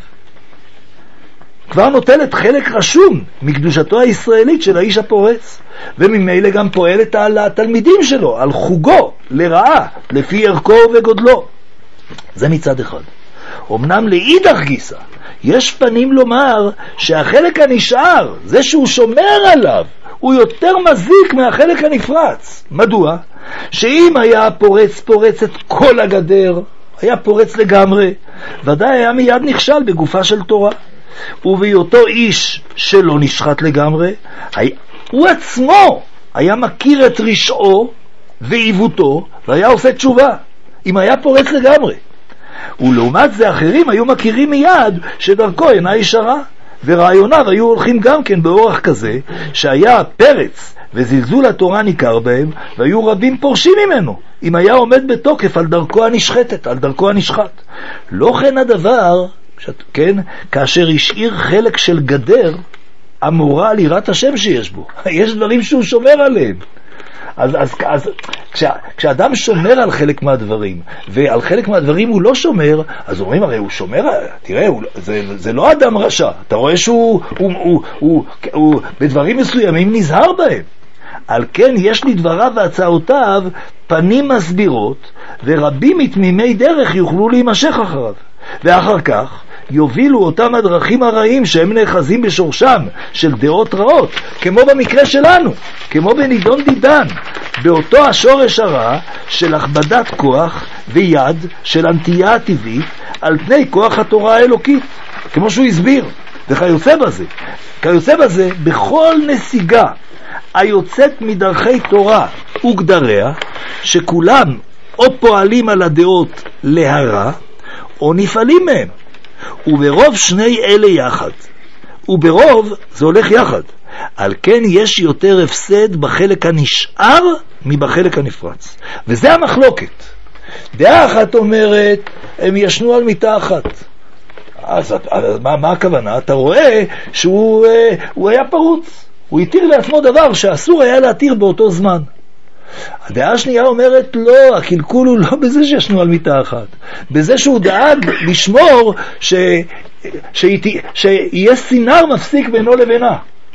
[SPEAKER 1] כבר נוטלת חלק רשום מקדושתו הישראלית של האיש הפורץ, וממילא גם פועלת על התלמידים שלו, על חוגו, לרעה, לפי ערכו וגודלו. זה מצד אחד. אמנם לאידך גיסא, יש פנים לומר שהחלק הנשאר, זה שהוא שומר עליו, הוא יותר מזיק מהחלק הנפרץ. מדוע? שאם היה פורץ פורץ את כל הגדר, היה פורץ לגמרי, ודאי היה מיד נכשל בגופה של תורה. ובהיותו איש שלא נשחט לגמרי, הוא עצמו היה מכיר את רשעו ועיוותו והיה עושה תשובה, אם היה פורץ לגמרי. ולעומת זה אחרים היו מכירים מיד שדרכו אינה ישרה, ורעיוניו היו הולכים גם כן באורח כזה שהיה פרץ וזלזול התורה ניכר בהם, והיו רבים פורשים ממנו אם היה עומד בתוקף על דרכו הנשחטת, על דרכו הנשחט. לא כן הדבר, כן, כאשר השאיר חלק של גדר אמורה על יראת השם שיש בו. יש דברים שהוא שומר עליהם. אז, אז, אז כשה, כשאדם שומר על חלק מהדברים ועל חלק מהדברים הוא לא שומר, אז אומרים, הרי הוא שומר, תראה, הוא, זה, זה לא אדם רשע, אתה רואה שהוא הוא, הוא, הוא, הוא, הוא, בדברים מסוימים נזהר בהם. על כן יש לדבריו והצעותיו פנים מסבירות, ורבים מתמימי דרך יוכלו להימשך אחריו, ואחר כך יובילו אותם הדרכים הרעים שהם נאחזים בשורשם של דעות רעות, כמו במקרה שלנו, כמו בנידון דידן, באותו השורש הרע של הכבדת כוח ויד של הנטייה הטבעית על פני כוח התורה האלוקית, כמו שהוא הסביר, וכיוצא בזה, כיוצא בזה בכל נסיגה היוצאת מדרכי תורה וגדריה, שכולם או פועלים על הדעות להרע או נפעלים מהם, וברוב שני אלה יחד, וברוב זה הולך יחד. על כן יש יותר הפסד בחלק הנשאר מבחלק הנפרץ, וזה המחלוקת. דעה אחת אומרת הם ישנו על מיטה אחת, אז מה, מה הכוונה? אתה רואה שהוא הוא היה פרוץ, הוא התיר לעצמו דבר שאסור היה להתיר באותו זמן. הדעה השנייה אומרת לא, הקלקול הוא לא בזה שישנו על מיטה אחת, בזה שהוא דאג לשמור ש... שיהיה, שיהיה סינר מפסיק בינו לבינה.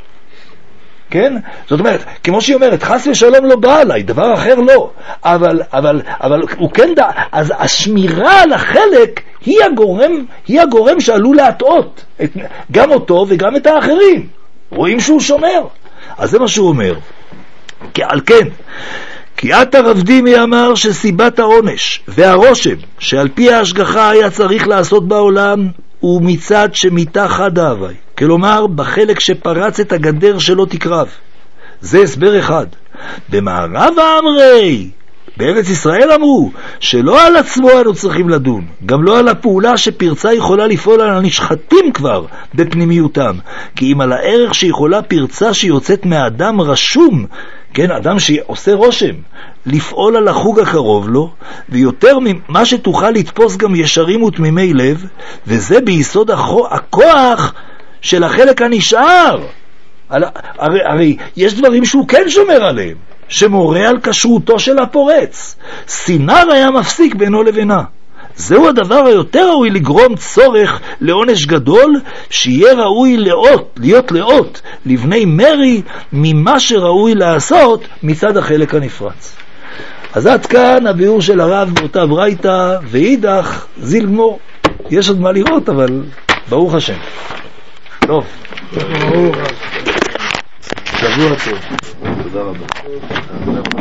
[SPEAKER 1] כן? זאת אומרת, כמו שהיא אומרת, חס ושלום לא בא עליי, דבר אחר לא, אבל, אבל, אבל הוא כן דע, אז השמירה על החלק היא הגורם, היא הגורם שעלול להטעות את, גם אותו וגם את האחרים. רואים שהוא שומר. אז זה מה שהוא אומר. כי על כן, כי את הרב דימי אמר שסיבת העונש והרושם שעל פי ההשגחה היה צריך לעשות בעולם הוא מצד שמתחת דאבי, כלומר בחלק שפרץ את הגדר שלא תקרב. זה הסבר אחד. במערב האמרי, בארץ ישראל אמרו שלא על עצמו אנו צריכים לדון, גם לא על הפעולה שפרצה יכולה לפעול על הנשחטים כבר בפנימיותם, כי אם על הערך שיכולה פרצה שיוצאת מהאדם רשום, כן, אדם שעושה רושם, לפעול על החוג הקרוב לו, ויותר ממה שתוכל לתפוס גם ישרים ותמימי לב, וזה ביסוד הכוח של החלק הנשאר. הרי, הרי יש דברים שהוא כן שומר עליהם, שמורה על כשרותו של הפורץ. סינר היה מפסיק בינו לבינה. זהו הדבר היותר ראוי לגרום צורך לעונש גדול, שיהיה ראוי לאות, להיות לאות לבני מרי ממה שראוי לעשות מצד החלק הנפרץ. אז עד כאן הביאור של הרב באותה ברייתא, ואידך זיל גמור. יש עוד מה לראות, אבל ברוך השם. טוב. שבוע טוב. תודה רבה.